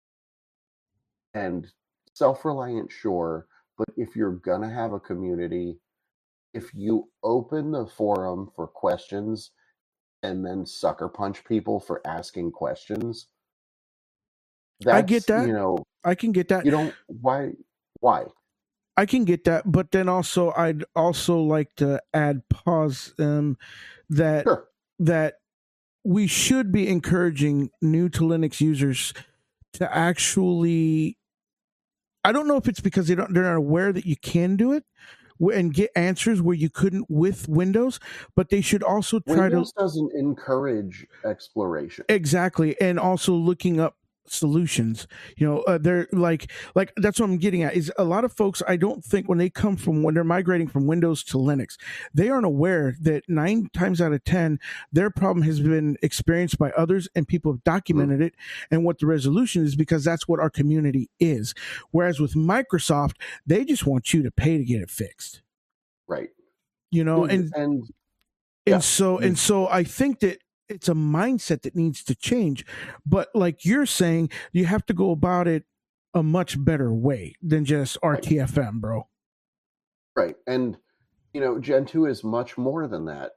And self-reliant, sure, but if you're gonna have a community, if you open the forum for questions and then sucker punch people for asking questions, that's, I get that. you know, I can get that. you don't, why, why? I can get that, but then also I'd also like to add pause um, that Sure. that we should be encouraging new to Linux users to actually. I don't know if it's because they don't they're not aware that you can do it and get answers where you couldn't with Windows, but they should also try Windows to doesn't encourage exploration. exactly, and also looking up solutions. You know, uh, they're like like that's what I'm getting at is a lot of folks, I don't think when they come from when they're migrating from Windows to Linux, they aren't aware that nine times out of ten their problem has been experienced by others and people have documented mm-hmm. it and what the resolution is, because that's what our community is. Whereas with Microsoft, they just want you to pay to get it fixed, right? You know, and and and, and yeah. so and so I think that it's a mindset that needs to change. But like you're saying, you have to go about it a much better way than just R T F M, bro. Right. And, you know, Gentoo is much more than that.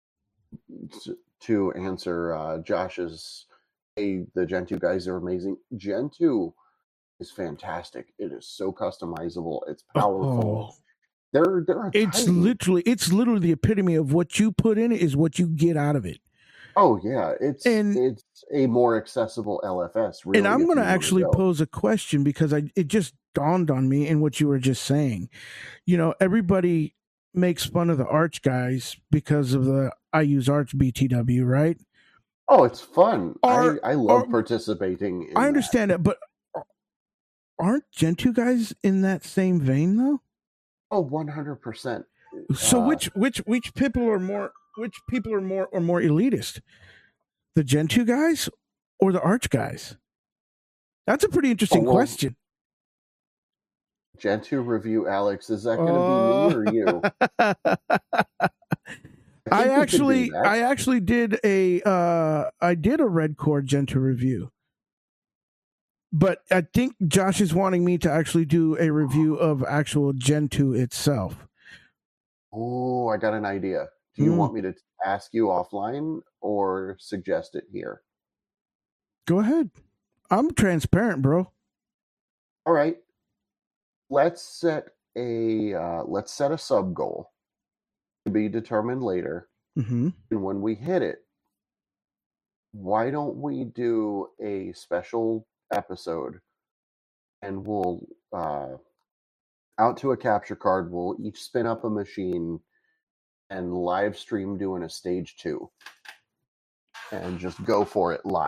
To answer uh, Josh's, hey, the Gentoo guys are amazing. Gentoo is fantastic. It is so customizable. It's powerful. Oh. They're, they're it's tiny. literally it's literally the epitome of what you put in it is what you get out of it. Oh yeah, it's and, it's a more accessible L F S. Really, and I'm going to actually go. pose a question because I it just dawned on me in what you were just saying. You know, everybody makes fun of the Arch guys because of the I use Arch B T W, right? Oh, it's fun. Are, I I love are, participating. In I understand that. it, but aren't Gentoo guys in that same vein though? Oh, one hundred percent. So uh, which which which people are more which people are more or more elitist? The Gentoo guys or the Arch guys? That's a pretty interesting oh, well, question. Gentoo review, Alex. Is that going to uh, be me or you? I, I actually I actually did a uh, I did a Red Core Gentoo review. But I think Josh is wanting me to actually do a review of actual Gentoo itself. Oh, I got an idea. Do you mm. want me to ask you offline or suggest it here? Go ahead. I'm transparent, bro. All right. Let's set a uh, let's set a sub goal to be determined later. Mm-hmm. And when we hit it, why don't we do a special episode and we'll uh, out to a capture card. We'll each spin up a machine and live stream doing a stage two and just go for it live.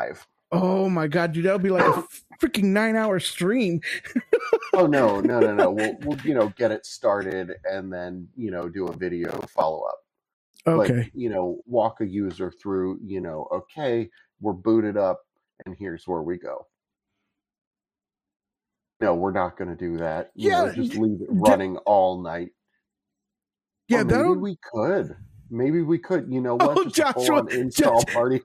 Oh my god, dude, that'll be like a freaking nine-hour stream. Oh no, no, no, no. We'll we'll you know get it started and then you know do a video follow up. Okay. But you know walk a user through. You know, okay, we're booted up, and here's where we go. No, we're not going to do that. You Yeah, know, just d- leave it d- running all night. Yeah, Or maybe that'll. we could. Maybe we could. You know what? Oh, Just a full Joshua, on install Josh- party.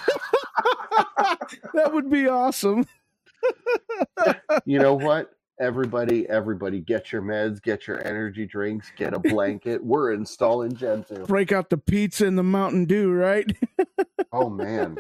That would be awesome. You know what? Everybody, everybody, get your meds, get your energy drinks, get a blanket. We're installing Gen two. Break out the pizza and the Mountain Dew, right? Oh man.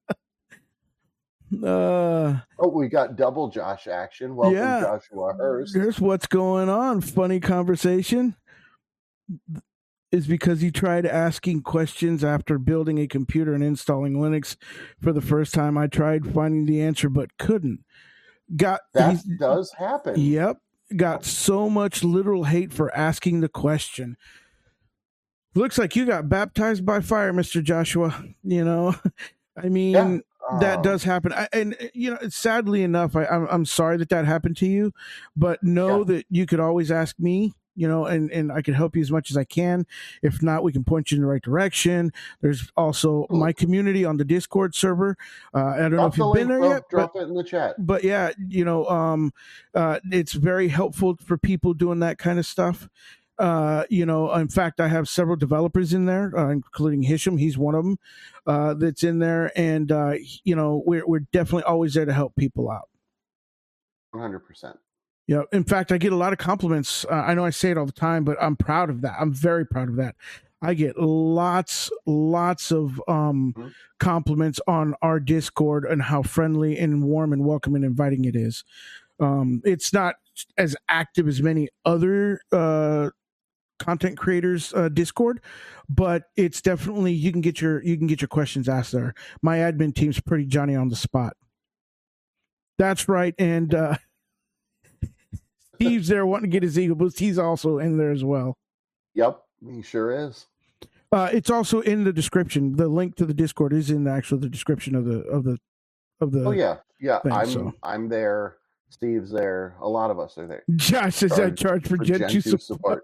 Uh, Oh, we got double Josh action. Welcome, Yeah. Joshua Hurst. here's what's going on. Funny conversation is because he tried asking questions after building a computer and installing Linux for the first time. I tried finding the answer but couldn't. Got That he's- does happen. Yep. Got so much literal hate for asking the question. Looks like you got baptized by fire, Mister Joshua. You know, I mean, Yeah. that Um, does happen. I, and, you know, sadly enough, I, I'm, I'm sorry that that happened to you, but know Yeah. that you could always ask me, you know, and, and I can help you as much as I can. If not, we can point you in the right direction. There's also Cool. my community on the Discord server. Uh, I don't know Drop if the you've been link, there bro. yet, but Drop it in the chat. but yeah, you know, um, uh, it's very helpful for people doing that kind of stuff. Uh, you know, in fact, I have several developers in there, uh, including Hisham. He's one of them uh, that's in there, and uh, you know, we're we're definitely always there to help people out. one hundred percent. Yeah. In fact, I get a lot of compliments. Uh, I know I say it all the time, but I'm proud of that. I'm very proud of that. I get lots, lots of um, Mhm. compliments on our Discord and how friendly and warm and welcoming and inviting it is. Um, it's not as active as many other uh, content creators uh, Discord, but it's definitely you can get your you can get your questions asked there. My admin team's pretty Johnny on the spot. That's right, and uh, Steve's there wanting to get his ego boost. He's also in there as well. Yep, he sure is. Uh, it's also in the description. The link to the Discord is in the actual the description of the of the of the. Oh yeah, yeah. thing, I'm so. I'm there. Steve's there. A lot of us are there. Josh is at charge for, for Gen, Gen two two support.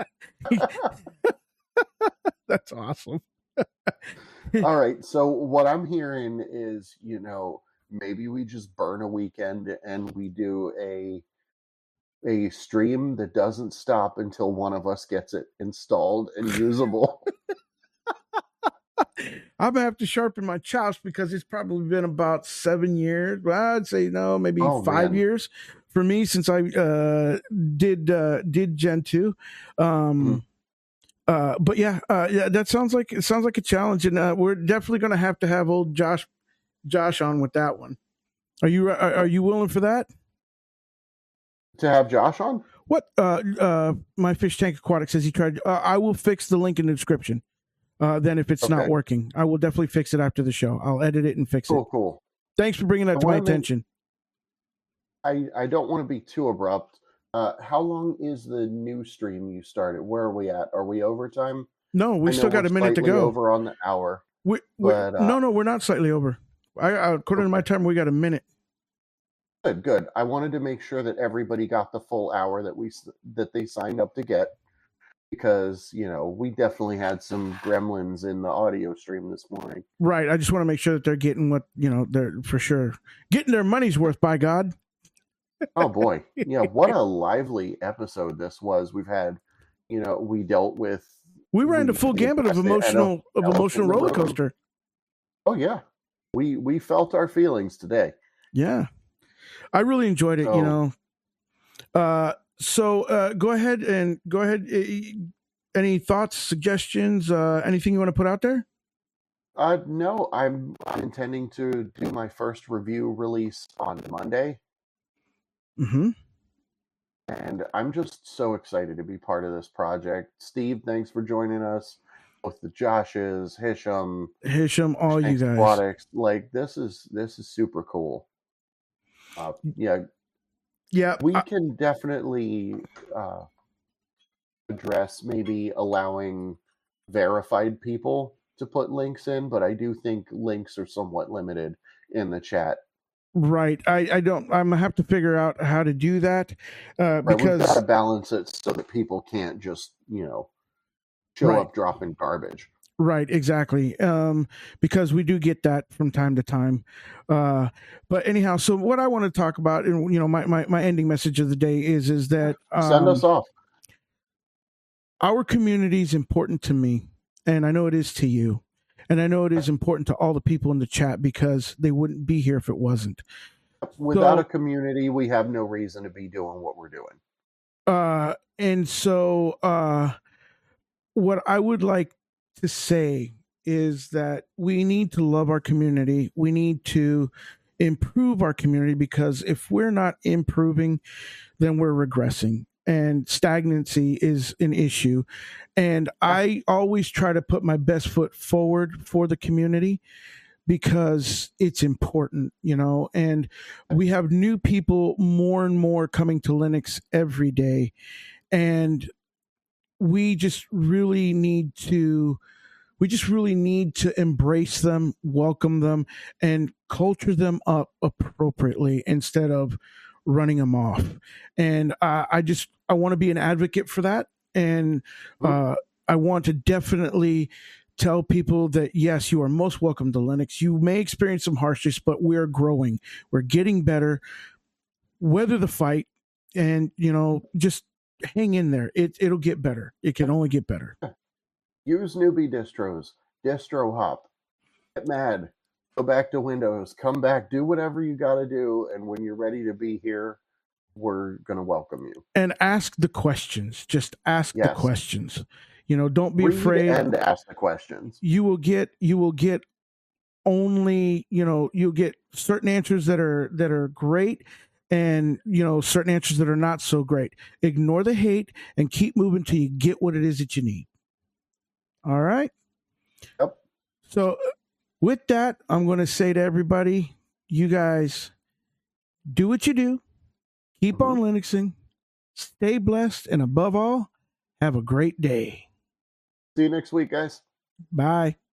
That's awesome. All right. So what I'm hearing is, you know, maybe we just burn a weekend and we do a a stream that doesn't stop until one of us gets it installed and usable. I'm gonna have to sharpen my chops because it's probably been about seven years. Well, I'd say no, maybe Oh, five man. years for me since I uh, did uh, did Gen two. Um, Mhm. uh, but yeah, uh, yeah, that sounds like it sounds like a challenge, and uh, we're definitely gonna have to have old Josh Josh on with that one. Are you are, are you willing for that? To have Josh on? What uh, uh, my fish tank aquatic says he tried. Uh, I will fix the link in the description. Uh, then if it's not Okay. working, I will definitely fix it after the show. I'll edit it and fix Cool, it. cool. Thanks for bringing that I to my wanna make- attention. I, I don't want to be too abrupt. Uh, how long is the new stream you started? Where are we at? Are we overtime? No, we I know still got we're a minute to slightly go. Over on the hour. We, we, but, uh, no, no, we're not slightly over. I, I according to my time, we got a minute. Good, good. I wanted to make sure that everybody got the full hour that we s- that they signed up to get, because you know we definitely had some gremlins in the audio stream this morning. Right. I just want to make sure that they're getting what you know they're for sure getting their money's worth. By God. Oh boy, yeah! What a lively episode this was. We've had, you know, we dealt with. We ran the we- full we gambit of addressed the emotional of elephant emotional in the roller room. coaster. Oh yeah, we we felt our feelings today. Yeah, I really enjoyed it. You So- know. Uh, so uh, go ahead and go ahead. uh, Any thoughts, suggestions, uh, anything you want to put out there? Uh, no, I'm, I'm intending to do my first review release on Monday. Mm-hmm. And I'm just so excited to be part of this project. Steve, thanks for joining us. Both the Joshes, Hisham, Hisham, all you Shanks guys. Aquatics. Like this is this is super cool. Uh, yeah, Yeah, we I- can definitely uh, address maybe allowing verified people to put links in, but I do think links are somewhat limited. in the chat. Right. I, I don't, I'm gonna have to figure out how to do that. Uh, Right, we've got because to balance it so that people can't just, you know, show Right. up dropping garbage. Right, exactly. Um, because we do get that from time to time. Uh, but anyhow, so what I want to talk about, and you know, my, my, my ending message of the day is is that um, Send us off. Our community is important to me, and I know it is to you, and I know it is important to all the people in the chat because they wouldn't be here if it wasn't. Without So, a community, we have no reason to be doing what we're doing. Uh, and so, uh, what I would like to say is that we need to love our community. We need to improve our community, because if we're not improving, then we're regressing, and stagnancy is an issue. And I always try to put my best foot forward for the community because it's important, you know, and we have new people more and more coming to Linux every day. And we just really need to we just really need to embrace them, welcome them, and culture them up appropriately instead of running them off. And uh, I just I want to be an advocate for that, and uh, I want to definitely tell people that yes, you are most welcome to Linux. You may experience some harshness, but we're growing, we're getting better. Weather the fight, and you know, just hang in there. It it'll get better. It can only get better. Use newbie distros, distro hop, get mad, go back to Windows, come back, do whatever you got to do, and when you're ready to be here, we're going to welcome you. And ask the questions. Just ask Yes. the questions. You know, don't be Read afraid. And ask the questions. You will get you will get only, you know, you'll get certain answers that are that are great, and you know, certain answers that are not so great. Ignore the hate and keep moving till you get what it is that you need. All right. Yep. So with that, I'm going to say to everybody, you guys do what you do. Keep Mhm. on Linuxing. Stay blessed. And above all, have a great day. See you next week, guys. Bye.